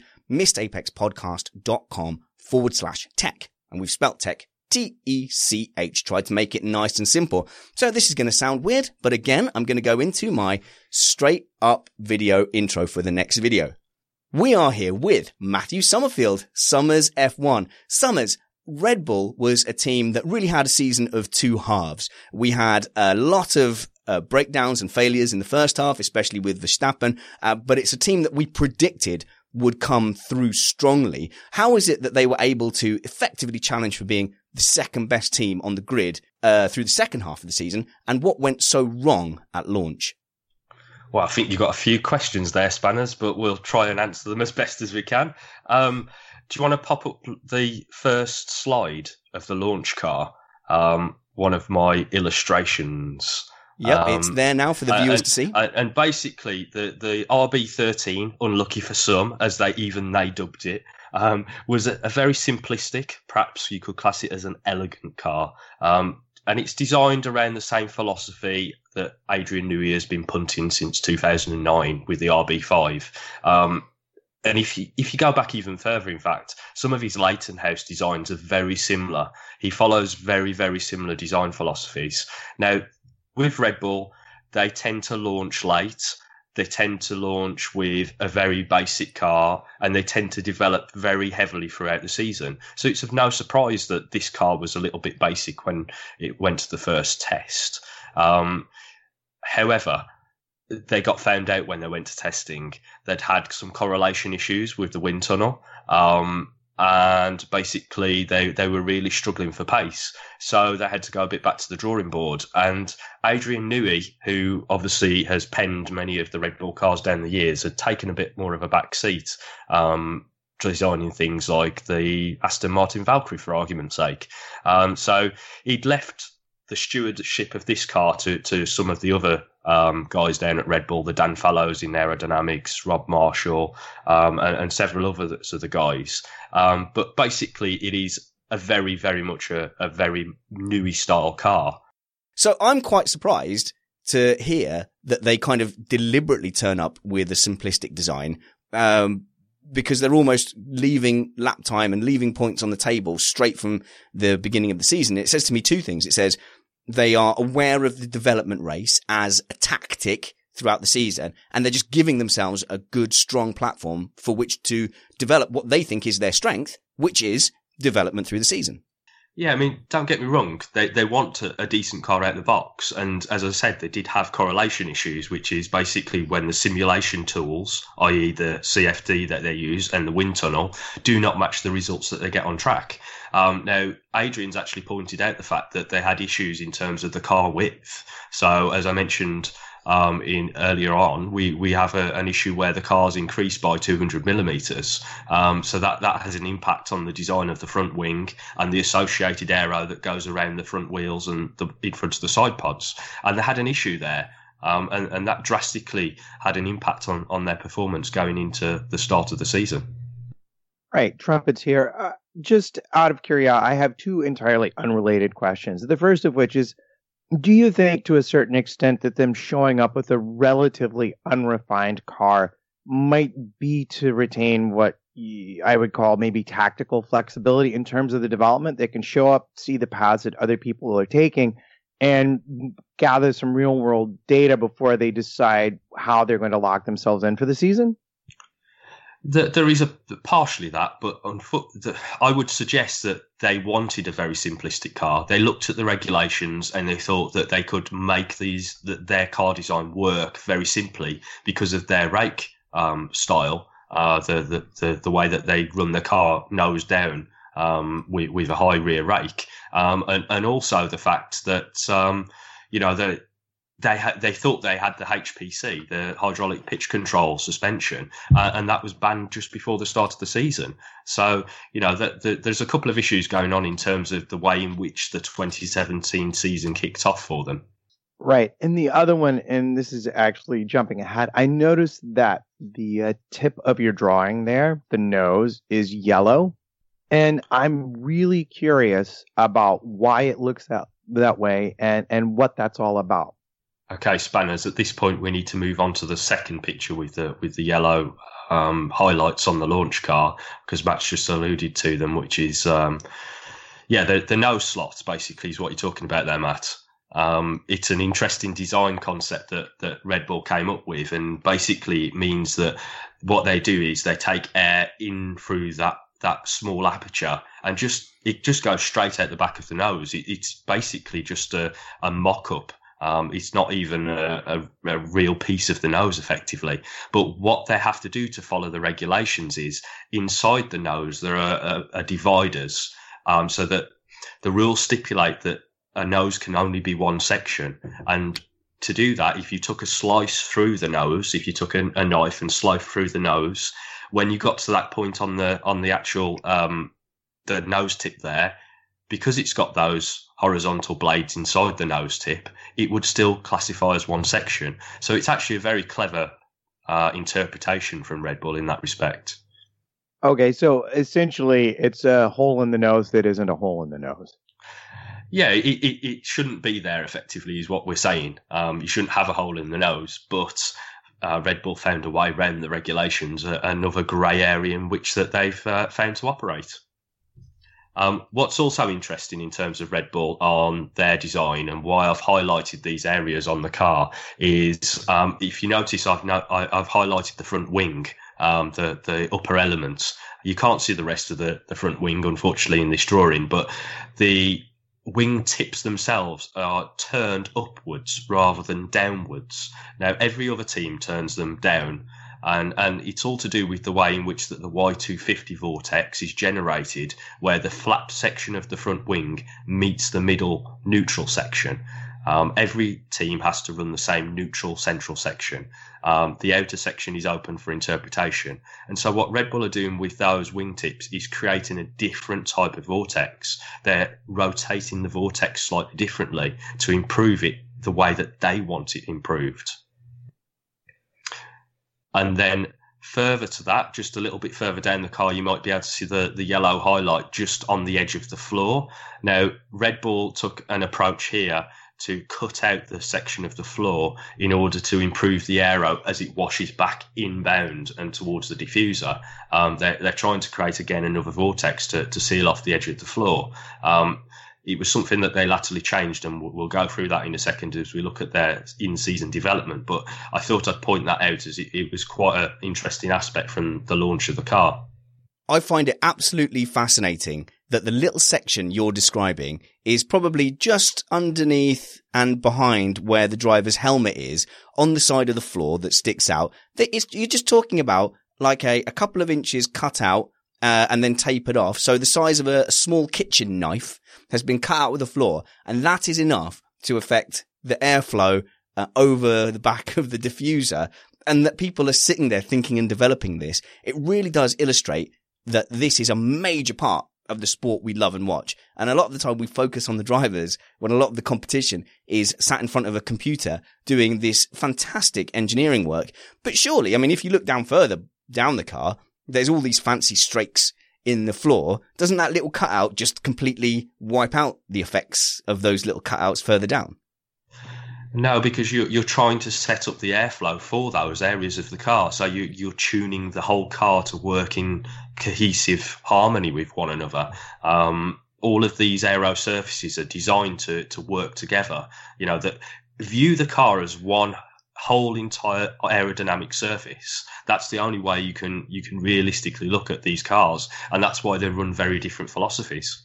missedapexpodcast.com forward slash tech. And we've spelt tech, T E C H, tried to make it nice and simple. So this is going to sound weird, but again, I'm going to go into my straight up video intro for the next video. We are here with Matthew Summerfield, Summers F one. Summers, Red Bull was a team that really had a season of two halves. We had a lot of uh, breakdowns and failures in the first half, especially with Verstappen, uh, but it's a team that we predicted would come through strongly. How is it that they were able to effectively challenge for being the second best team on the grid uh, through the second half of the season, and what went so wrong at launch? Well, I think you've got a few questions there, Spanners, but we'll try and answer them as best as we can. Um, Do you want to pop up the first slide of the launch car? Um, one of my illustrations. Yep, um, it's there now for the viewers and, to see. And basically, the, the R B thirteen, unlucky for some, as they even they dubbed it, um, was a, a very simplistic, perhaps you could class it as an elegant car. Um, and it's designed around the same philosophy that Adrian Newey has been punting since two thousand nine with the R B five. Um, And if you, if you go back even further, in fact, some of his Leighton House designs are very similar. He follows very, very similar design philosophies. Now, with Red Bull, they tend to launch late. They tend to launch with a very basic car, and they tend to develop very heavily throughout the season. So it's of no surprise that this car was a little bit basic when it went to the first test. Um, however, they got found out when they went to testing. They'd had some correlation issues with the wind tunnel. Um, and basically they, they were really struggling for pace. So they had to go a bit back to the drawing board. And Adrian Newey, who obviously has penned many of the Red Bull cars down the years, had taken a bit more of a back seat, um, designing things like the Aston Martin Valkyrie, for argument's sake. Um, so he'd left the stewardship of this car to, to some of the other um, guys down at Red Bull, the Dan Fallows in aerodynamics, Rob Marshall, um, and, and several others of the guys. Um, but basically, it is a very, very much a, a very newy style car. So I'm quite surprised to hear that they kind of deliberately turn up with a simplistic design, um, because they're almost leaving lap time and leaving points on the table straight from the beginning of the season. It says to me two things. It says they are aware of the development race as a tactic throughout the season, and they're just giving themselves a good, strong platform for which to develop what they think is their strength, which is development through the season. Yeah, I mean, don't get me wrong. They they want a, a decent car out of the box. And as I said, they did have correlation issues, which is basically when the simulation tools, that is the C F D that they use and the wind tunnel, do not match the results that they get on track. Um, now, Adrian's actually pointed out the fact that they had issues in terms of the car width. So, as I mentioned um, in earlier on, we, we have a, an issue where the car's increased by two hundred millimetres. Um, so that, that has an impact on the design of the front wing and the associated aero that goes around the front wheels and the, in front of the side pods. And they had an issue there. Um, and, and that drastically had an impact on, on their performance going into the start of the season. Right, Trumpets here. Uh, just out of curiosity, I have two entirely unrelated questions. The first of which is, do you think to a certain extent that them showing up with a relatively unrefined car might be to retain what I would call maybe tactical flexibility in terms of the development? They can show up, see the paths that other people are taking, and gather some real world data before they decide how they're going to lock themselves in for the season? There is a partially that, but on foot, the, I would suggest that they wanted a very simplistic car. They looked at the regulations and they thought that they could make these that their car design work very simply because of their rake um, style, uh, the, the the the way that they run the car nose down um, with with a high rear rake, um, and and also the fact that um, you know the. They had, they thought they had the H P C, the hydraulic pitch control suspension, uh, and that was banned just before the start of the season. So, you know, the, the, there's a couple of issues going on in terms of the way in which the twenty seventeen season kicked off for them. Right. And the other one, and this is actually jumping ahead, I noticed that the uh, tip of your drawing there, the nose, is yellow. And I'm really curious about why it looks that, that way and, and what that's all about. Okay, Spanners, at this point we need to move on to the second picture with the with the yellow um, highlights on the launch car, because Matt's just alluded to them, which is, um, yeah, the, the nose slots basically is what you're talking about there, Matt. Um, it's an interesting design concept that, that Red Bull came up with, and basically it means that what they do is they take air in through that, that small aperture and just it just goes straight out the back of the nose. It, it's basically just a, a mock-up. Um, it's not even a, a, a real piece of the nose, effectively. But what they have to do to follow the regulations is inside the nose there are, are, are dividers, um, so that the rules stipulate that a nose can only be one section. And to do that, if you took a slice through the nose, if you took a, a knife and sliced through the nose, when you got to that point on the on the actual um, the nose tip there, because it's got those horizontal blades inside the nose tip, it would still classify as one section. So it's actually a very clever uh, interpretation from Red Bull in that respect. Okay, so essentially it's a hole in the nose that isn't a hole in the nose. Yeah, it, it, it shouldn't be there, effectively, is what we're saying. Um, you shouldn't have a hole in the nose, but uh, Red Bull found a way around the regulations, uh, another grey area in which that they've uh, found to operate. Um, what's also interesting in terms of Red Bull on their design and why I've highlighted these areas on the car is, um, if you notice, I've no, I, I've highlighted the front wing, um, the the upper elements. You can't see the rest of the, the front wing, unfortunately, in this drawing, but the wing tips themselves are turned upwards rather than downwards. Now, every other team turns them down. And and it's all to do with the way in which that the Y two fifty vortex is generated, where the flap section of the front wing meets the middle neutral section. Um, every team has to run the same neutral central section. Um, the outer section is open for interpretation. And so what Red Bull are doing with those wingtips is creating a different type of vortex. They're rotating the vortex slightly differently to improve it the way that they want it improved. And then further to that, just a little bit further down the car, you might be able to see the, the yellow highlight just on the edge of the floor. Now, Red Bull took an approach here to cut out the section of the floor in order to improve the aero as it washes back inbound and towards the diffuser. Um, they're, they're trying to create, again, another vortex to, to seal off the edge of the floor. Um, It was something that they latterly changed, and we'll go through that in a second as we look at their in-season development. But I thought I'd point that out as it, it was quite an interesting aspect from the launch of the car. I find it absolutely fascinating that the little section you're describing is probably just underneath and behind where the driver's helmet is, on the side of the floor that sticks out. That is, you're just talking about like a, a couple of inches cut out uh, and then tapered off. So the size of a, a small kitchen knife has been cut out of the floor, and that is enough to affect the airflow uh, over the back of the diffuser, and that people are sitting there thinking and developing this. It really does illustrate that this is a major part of the sport we love and watch. And a lot of the time we focus on the drivers when a lot of the competition is sat in front of a computer doing this fantastic engineering work. But surely, I mean, if you look down further down the car, there's all these fancy strakes in the floor. Doesn't that little cutout just completely wipe out the effects of those little cutouts further down? No, because you, you're trying to set up the airflow for those areas of the car. So you, you're tuning the whole car to work in cohesive harmony with one another. Um, all of these aero surfaces are designed to, to work together. You know, that view the car as one whole entire aerodynamic surface. That's the only way you can you can realistically look at these cars, and that's why they run very different philosophies.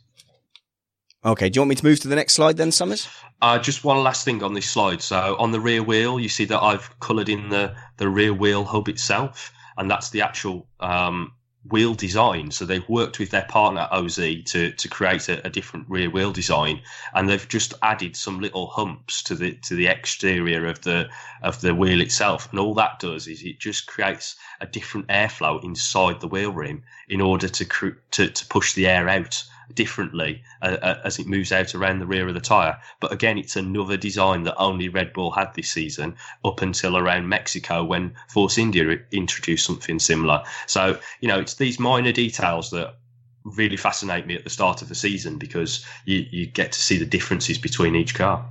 Okay, do you want me to move to the next slide then, Summers? Uh, just one last thing on this slide. So on the rear wheel, you see that I've coloured in the, the rear wheel hub itself, and that's the actual um, wheel design. So they've worked with their partner O Z to to create a, a different rear wheel design, and they've just added some little humps to the to the exterior of the of the wheel itself. And all that does is it just creates a different airflow inside the wheel rim in order to cr- to, to push the air out differently uh, uh, as it moves out around the rear of the tyre. But again, it's another design that only Red Bull had this season up until around Mexico when Force India introduced something similar. So, you know, it's these minor details that really fascinate me at the start of the season, because you, you get to see the differences between each car.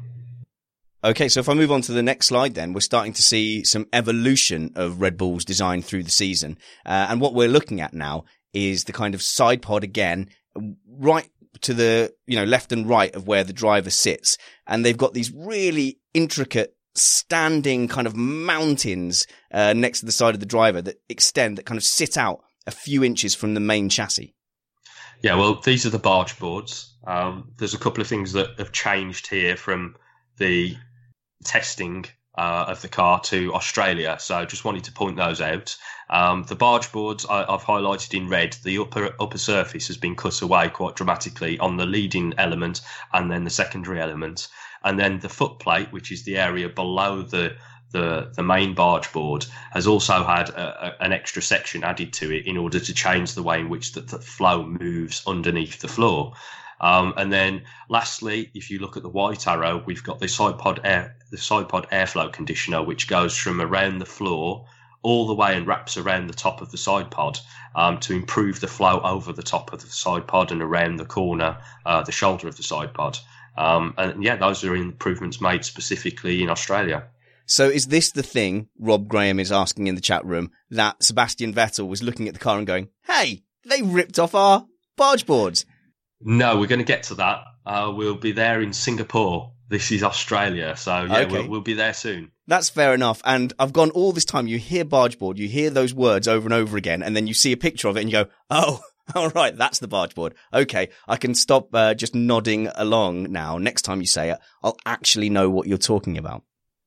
Okay, so if I move on to the next slide then, we're starting to see some evolution of Red Bull's design through the season. Uh, and what we're looking at now is the kind of side pod again, right to the, you know, left and right of where the driver sits. And they've got these really intricate standing kind of mountains uh, next to the side of the driver that extend, that kind of sit out a few inches from the main chassis. Yeah, well, these are the barge boards. Um, there's a couple of things that have changed here from the testing Uh, of the car to Australia. So I just wanted to point those out. Um, the barge boards I, I've highlighted in red. The upper upper surface has been cut away quite dramatically on the leading element and then the secondary element. And then the foot plate, which is the area below the the, the main barge board, has also had a, a, an extra section added to it in order to change the way in which the, the flow moves underneath the floor. Um, and then lastly, if you look at the white arrow, we've got the side pod air, the side pod airflow conditioner, which goes from around the floor all the way and wraps around the top of the side pod um, to improve the flow over the top of the side pod and around the corner, uh, the shoulder of the side pod. Um, and yeah, those are improvements made specifically in Australia. So is this the thing, Rob Graham is asking in the chat room, that Sebastian Vettel was looking at the car and going, hey, they ripped off our barge boards? No, we're going to get to that. Uh, we'll be there in Singapore. This is Australia. So, yeah, okay. we'll, we'll be there soon. That's fair enough. And I've gone all this time. You hear barge board, you hear those words over and over again, and then you see a picture of it and you go, oh, all right, that's the barge board. Okay, I can stop uh, just nodding along now. Next time you say it, I'll actually know what you're talking about.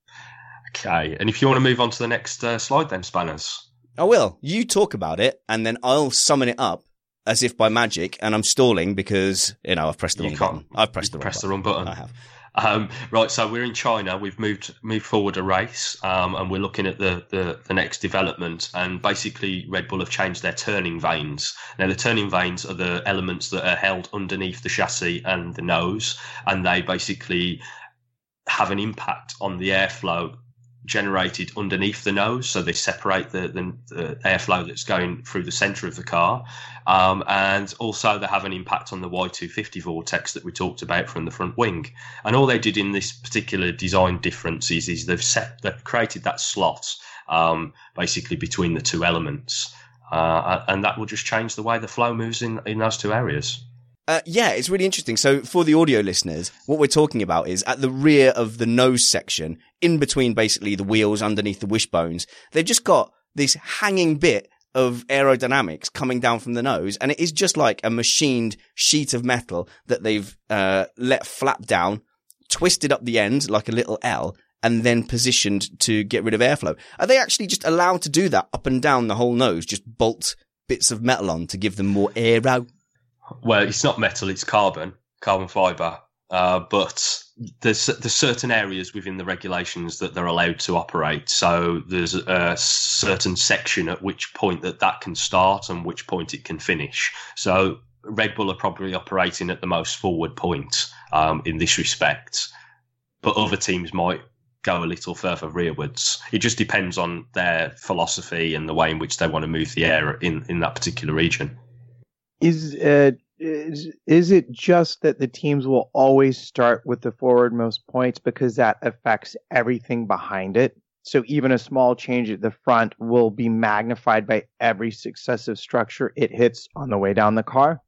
Okay, and if you want to move on to the next uh, slide then, Spanners. I will. You talk about it, and then I'll summon it up as if by magic, and I'm stalling because, you know, I've pressed the you wrong can't. button. I've pressed the wrong press button. the wrong button. I have. Um, right, so we're in China. We've moved moved forward a race, um, and we're looking at the, the, the next development. And basically, Red Bull have changed their turning vanes. Now, the turning vanes are the elements that are held underneath the chassis and the nose, and they basically have an impact on the airflow generated underneath the nose, so they separate the, the, the airflow that's going through the centre of the car, um, and also they have an impact on the Y two fifty vortex that we talked about from the front wing. And all they did in this particular design difference is, is they've set they've created that slot um, basically between the two elements, uh, and that will just change the way the flow moves in, in those two areas. Uh, yeah, it's really interesting. So for the audio listeners, what we're talking about is at the rear of the nose section, in between basically the wheels underneath the wishbones, they've just got this hanging bit of aerodynamics coming down from the nose. And it is just like a machined sheet of metal that they've uh, let flap down, twisted up the end like a little L, and then positioned to get rid of airflow. Are they actually just allowed to do that up and down the whole nose, just bolt bits of metal on to give them more aero? Well, it's not metal, it's carbon, carbon fibre. Uh, but there's, there's certain areas within the regulations that they're allowed to operate. So there's a certain section at which point that that can start and which point it can finish. So Red Bull are probably operating at the most forward point um, in this respect. But other teams might go a little further rearwards. It just depends on their philosophy and the way in which they want to move the air in, in that particular region. Is, uh, is is it just that the teams will always start with the forwardmost points because that affects everything behind it? So even a small change at the front will be magnified by every successive structure it hits on the way down the car?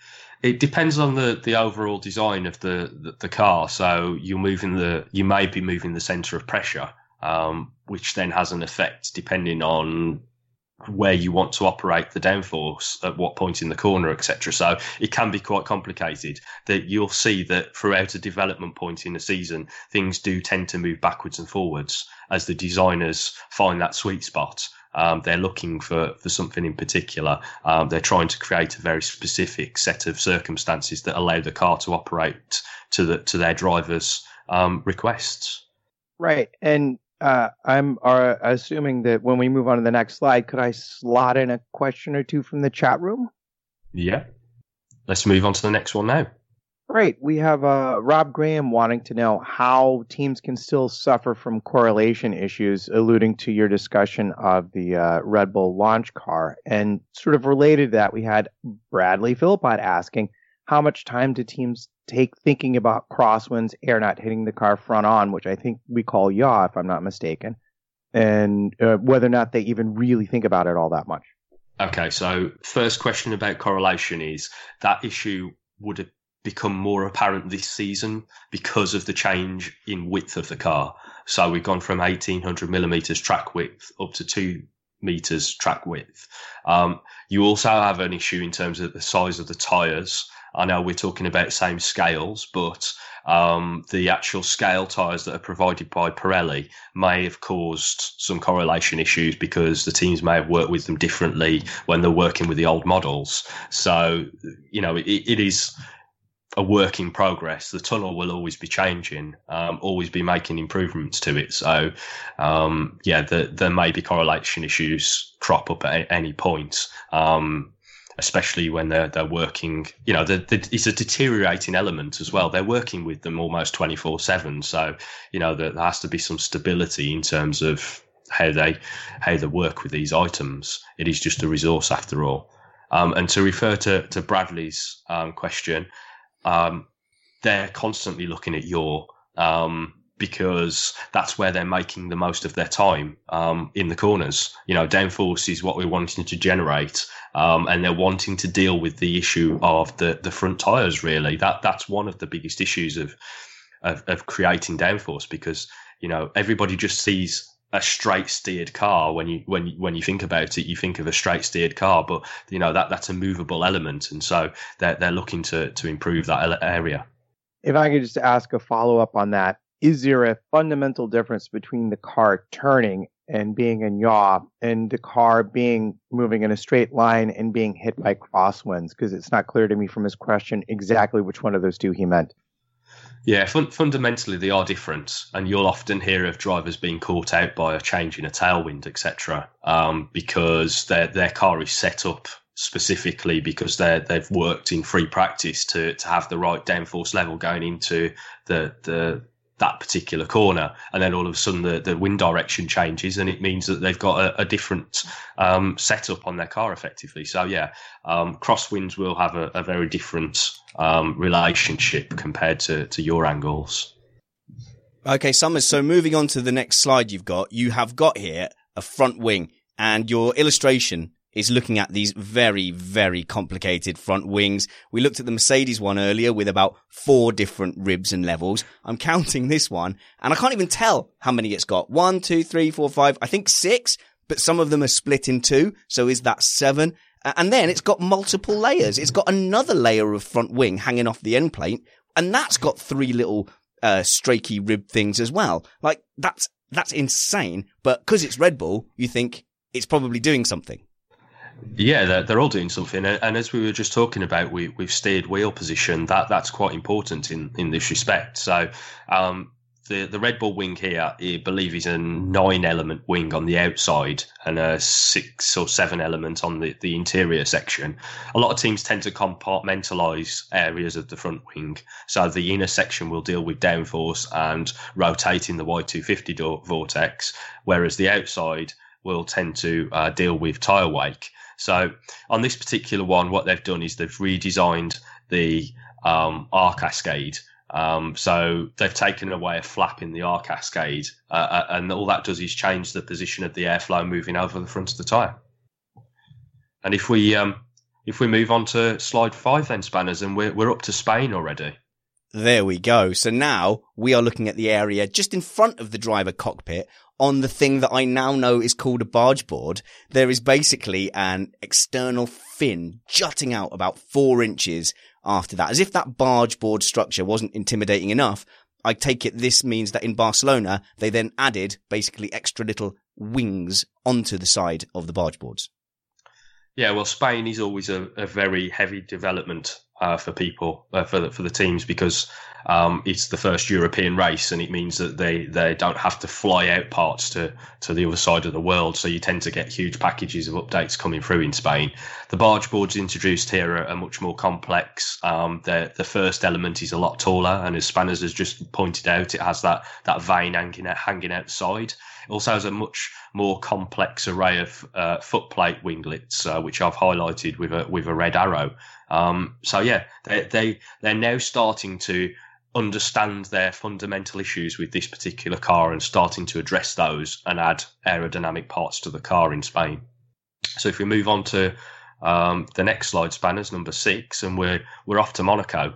It depends on the, the overall design of the, the, the car. So you move in the you may be moving the centre of pressure, um, which then has an effect depending on where you want to operate the downforce at what point in the corner, et cetera. So it can be quite complicated. That you'll see that throughout a development point in a season, things do tend to move backwards and forwards as the designers find that sweet spot. Um, they're looking for, for something in particular. Um, they're trying to create a very specific set of circumstances that allow the car to operate to the to their drivers' um, requests. Right. And Uh, I'm uh, assuming that when we move on to the next slide, could I slot in a question or two from the chat room? Yeah. Let's move on to the next one now. Great. We have uh, Rob Graham wanting to know how teams can still suffer from correlation issues, alluding to your discussion of the uh, Red Bull launch car. And sort of related to that, we had Bradley Philippot asking, how much time do teams take thinking about crosswinds, air not hitting the car front on, which I think we call yaw, if I'm not mistaken, and uh, whether or not they even really think about it all that much. Okay, so first question about correlation is that issue would have become more apparent this season because of the change in width of the car. So we've gone from eighteen hundred millimeters track width up to two meters track width. Um, you also have an issue in terms of the size of the tyres. I know we're talking about same scales, but um, the actual scale tyres that are provided by Pirelli may have caused some correlation issues because the teams may have worked with them differently when they're working with the old models. So, you know, it, it is a work in progress. The tunnel will always be changing, um, always be making improvements to it. So, um, yeah, the, there may be correlation issues crop up at any point. Um, especially when they're they're working, you know, the, the, it's a deteriorating element as well. They're working with them almost twenty-four seven. So, you know, there, there has to be some stability in terms of how they how they work with these items. It is just a resource after all. Um, and to refer to, to Bradley's um, question, um, they're constantly looking at yaw um, because that's where they're making the most of their time um, in the corners. You know, downforce is what we're wanting to generate. Um, and they're wanting to deal with the issue of the, the front tyres, really. That That's one of the biggest issues of, of of creating downforce because, you know, everybody just sees a straight steered car. When you when you, when you think about it, you think of a straight steered car, but, you know, that that's a movable element. And so they're, they're looking to, to improve that area. If I could just ask a follow-up on that, is there a fundamental difference between the car turning and being in yaw and the car being moving in a straight line and being hit by crosswinds? Because it's not clear to me from his question exactly which one of those two he meant. Yeah, fun- fundamentally they are different, and you'll often hear of drivers being caught out by a change in a tailwind, et cetera, um, because their their car is set up specifically because they they've worked in free practice to to have the right downforce level going into the the that particular corner, and then all of a sudden the, the wind direction changes, and it means that they've got a, a different um, setup on their car effectively. So yeah, um, crosswinds will have a, a very different um, relationship compared to, to your angles. Okay, Summers, so moving on to the next slide you've got, you have got here a front wing, and your illustration is looking at these very, very complicated front wings. We looked at the Mercedes one earlier with about four different ribs and levels. I'm counting this one, and I can't even tell how many it's got. One, two, three, four, five, I think six, but some of them are split in two. So is that seven? And then it's got multiple layers. It's got another layer of front wing hanging off the end plate, and that's got three little uh streaky rib things as well. Like, that's that's insane. But because it's Red Bull, you think it's probably doing something. Yeah, they're, they're all doing something, and as we were just talking about, we, we've steered wheel position. That that's quite important in, in this respect. So, um, the the Red Bull wing here, I believe, is a nine-element wing on the outside and a six or seven element on the, the interior section. A lot of teams tend to compartmentalise areas of the front wing. So the inner section will deal with downforce and rotating the Y two fifty vortex, whereas the outside will tend to uh, deal with tyre wake. So on this particular one, what they've done is they've redesigned the um, R cascade. Um, so they've taken away a flap in the R cascade, uh, and all that does is change the position of the airflow moving over the front of the tyre. And if we um, if we move on to slide five, then Spanners, and we're we're up to Spain already. There we go. So now we are looking at the area just in front of the driver cockpit on the thing that I now know is called a barge board. There is basically an external fin jutting out about four inches after that. As if that barge board structure wasn't intimidating enough, I take it this means that in Barcelona, they then added basically extra little wings onto the side of the barge boards. Yeah, well, Spain is always a, a very heavy development uh, for people, uh, for the, for the teams, because um, it's the first European race, and it means that they, they don't have to fly out parts to, to the other side of the world. So you tend to get huge packages of updates coming through in Spain. The barge boards introduced here are, are much more complex. Um, the the first element is a lot taller, and as Spanners has just pointed out, it has that that vane hanging out, hanging outside. It also has a much more complex array of uh, footplate winglets, uh, which I've highlighted with a with a red arrow. Um, so yeah, they they they're now starting to understand their fundamental issues with this particular car and starting to address those and add aerodynamic parts to the car in Spain. So if we move on to um, the next slide, Spanners, number six, and we're we're off to Monaco,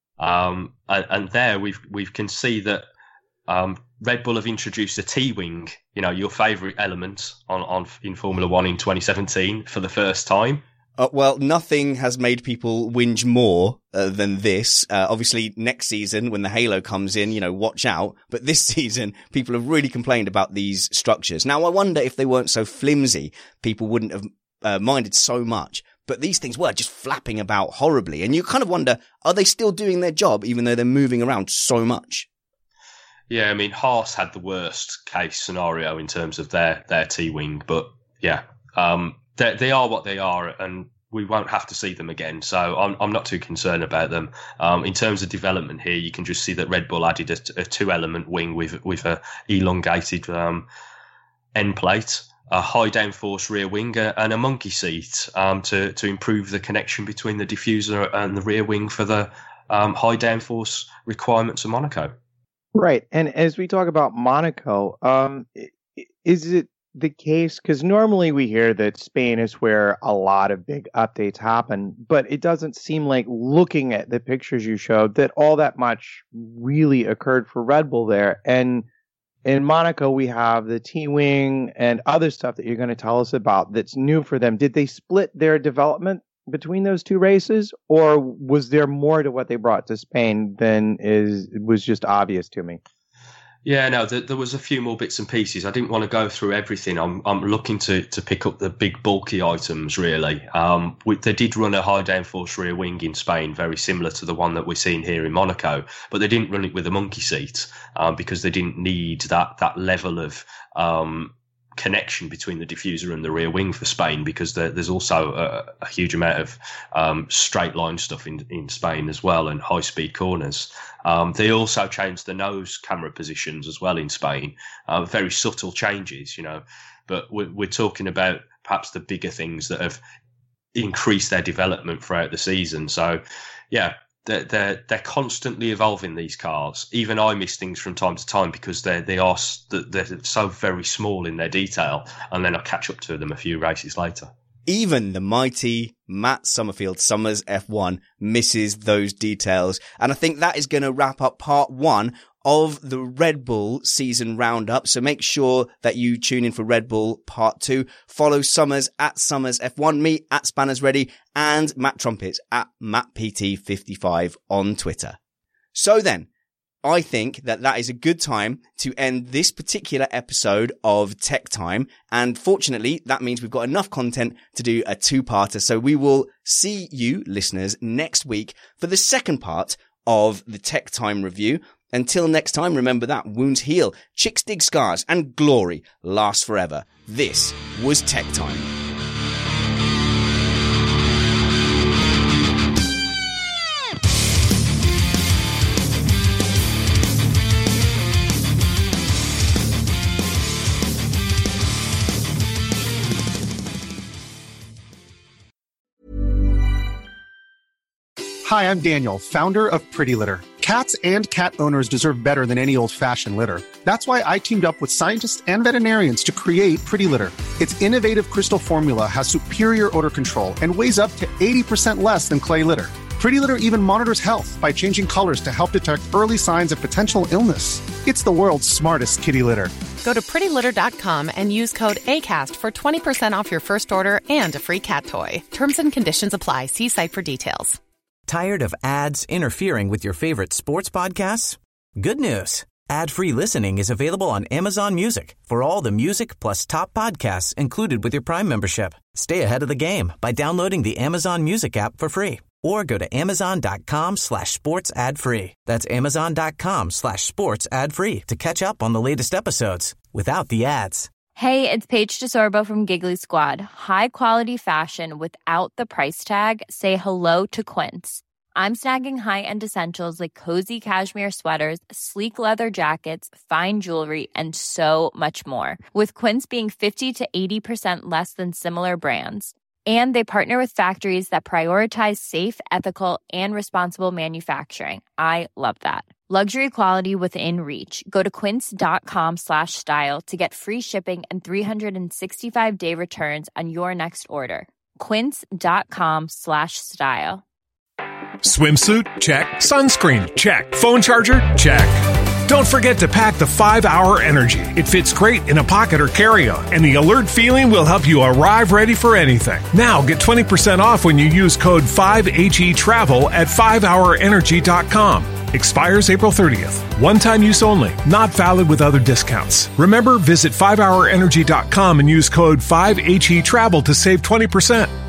um, and, and there we we can see that. Um, Red Bull have introduced a T-wing, you know, your favourite element on, on in Formula One in twenty seventeen for the first time. Uh, well, nothing has made people whinge more uh, than this. Uh, obviously, next season, when the Halo comes in, you know, watch out. But this season, people have really complained about these structures. Now, I wonder if they weren't so flimsy, people wouldn't have uh, minded so much. But these things were just flapping about horribly. And you kind of wonder, are they still doing their job, even though they're moving around so much? Yeah, I mean, Haas had the worst case scenario in terms of their, their T-wing, but yeah, um, they, they are what they are, and we won't have to see them again. So I'm I'm not too concerned about them. Um, in terms of development here, you can just see that Red Bull added a, a two-element wing with with a elongated um, end plate, a high downforce rear wing, and a monkey seat um, to to improve the connection between the diffuser and the rear wing for the um, high downforce requirements of Monaco. Right. And as we talk about Monaco, um, is it the case? Because normally we hear that Spain is where a lot of big updates happen, but it doesn't seem like, looking at the pictures you showed, that all that much really occurred for Red Bull there. And in Monaco, we have the T-Wing and other stuff that you're going to tell us about that's new for them. Did they split their development between those two races, or was there more to what they brought to Spain than is was just obvious to me? Yeah, no, there, there was a few more bits and pieces. I didn't want to go through everything. I'm I'm looking to to pick up the big bulky items, really. Um, we, they did run a high downforce rear wing in Spain, very similar to the one that we're seeing here in Monaco, but they didn't run it with a monkey seat um, because they didn't need that that level of um, connection between the diffuser and the rear wing for Spain, because there, there's also a, a huge amount of um, straight line stuff in, in Spain as well, and high speed corners. Um, they also changed the nose camera positions as well in Spain, uh, very subtle changes, you know, but we're, we're talking about perhaps the bigger things that have increased their development throughout the season. So yeah, They're, they're, they're constantly evolving, these cars. Even I miss things from time to time because they're, they are they're so very small in their detail, and then I catch up to them a few races later. Even the mighty Matt Summerfield Summers F one misses those details. And I think that is going to wrap up part one of the Red Bull season roundup. So make sure that you tune in for Red Bull part two. Follow Summers at Summers F one, me at Spanners Ready, and Matt Trumpets at Matt P T fifty-five on Twitter. So then, I think that that is a good time to end this particular episode of Tech Time. And fortunately, that means we've got enough content to do a two-parter. So we will see you, listeners, next week for the second part of the Tech Time review. Until next time, remember that wounds heal, chicks dig scars, and glory lasts forever. This was Tech Time. Hi, I'm Daniel, founder of Pretty Litter. Cats and cat owners deserve better than any old-fashioned litter. That's why I teamed up with scientists and veterinarians to create Pretty Litter. Its innovative crystal formula has superior odor control and weighs up to eighty percent less than clay litter. Pretty Litter even monitors health by changing colors to help detect early signs of potential illness. It's the world's smartest kitty litter. Go to pretty litter dot com and use code ACAST for twenty percent off your first order and a free cat toy. Terms and conditions apply. See site for details. Tired of ads interfering with your favorite sports podcasts? Good news. Ad-free listening is available on Amazon Music for all the music plus top podcasts included with your Prime membership. Stay ahead of the game by downloading the Amazon Music app for free, or go to amazon.com slash sports ad free. That's amazon.com slash sports ad free to catch up on the latest episodes without the ads. Hey, it's Paige DeSorbo from Giggly Squad. High quality fashion without the price tag. Say hello to Quince. I'm snagging high-end essentials like cozy cashmere sweaters, sleek leather jackets, fine jewelry, and so much more. With Quince being fifty to eighty percent less than similar brands. And they partner with factories that prioritize safe, ethical, and responsible manufacturing. I love that. Luxury quality within reach. Go to quince.com slash style to get free shipping and three sixty-five day returns on your next order. Quince.com slash style. Swimsuit? Check. Sunscreen? Check. Phone charger? Check. Don't forget to pack the five hour Energy. It fits great in a pocket or carry-on, and the alert feeling will help you arrive ready for anything. Now get twenty percent off when you use code five H E travel at five hour energy dot com. Expires April thirtieth. One-time use only. Not valid with other discounts. Remember, visit five hour energy dot com and use code five H E travel to save twenty percent.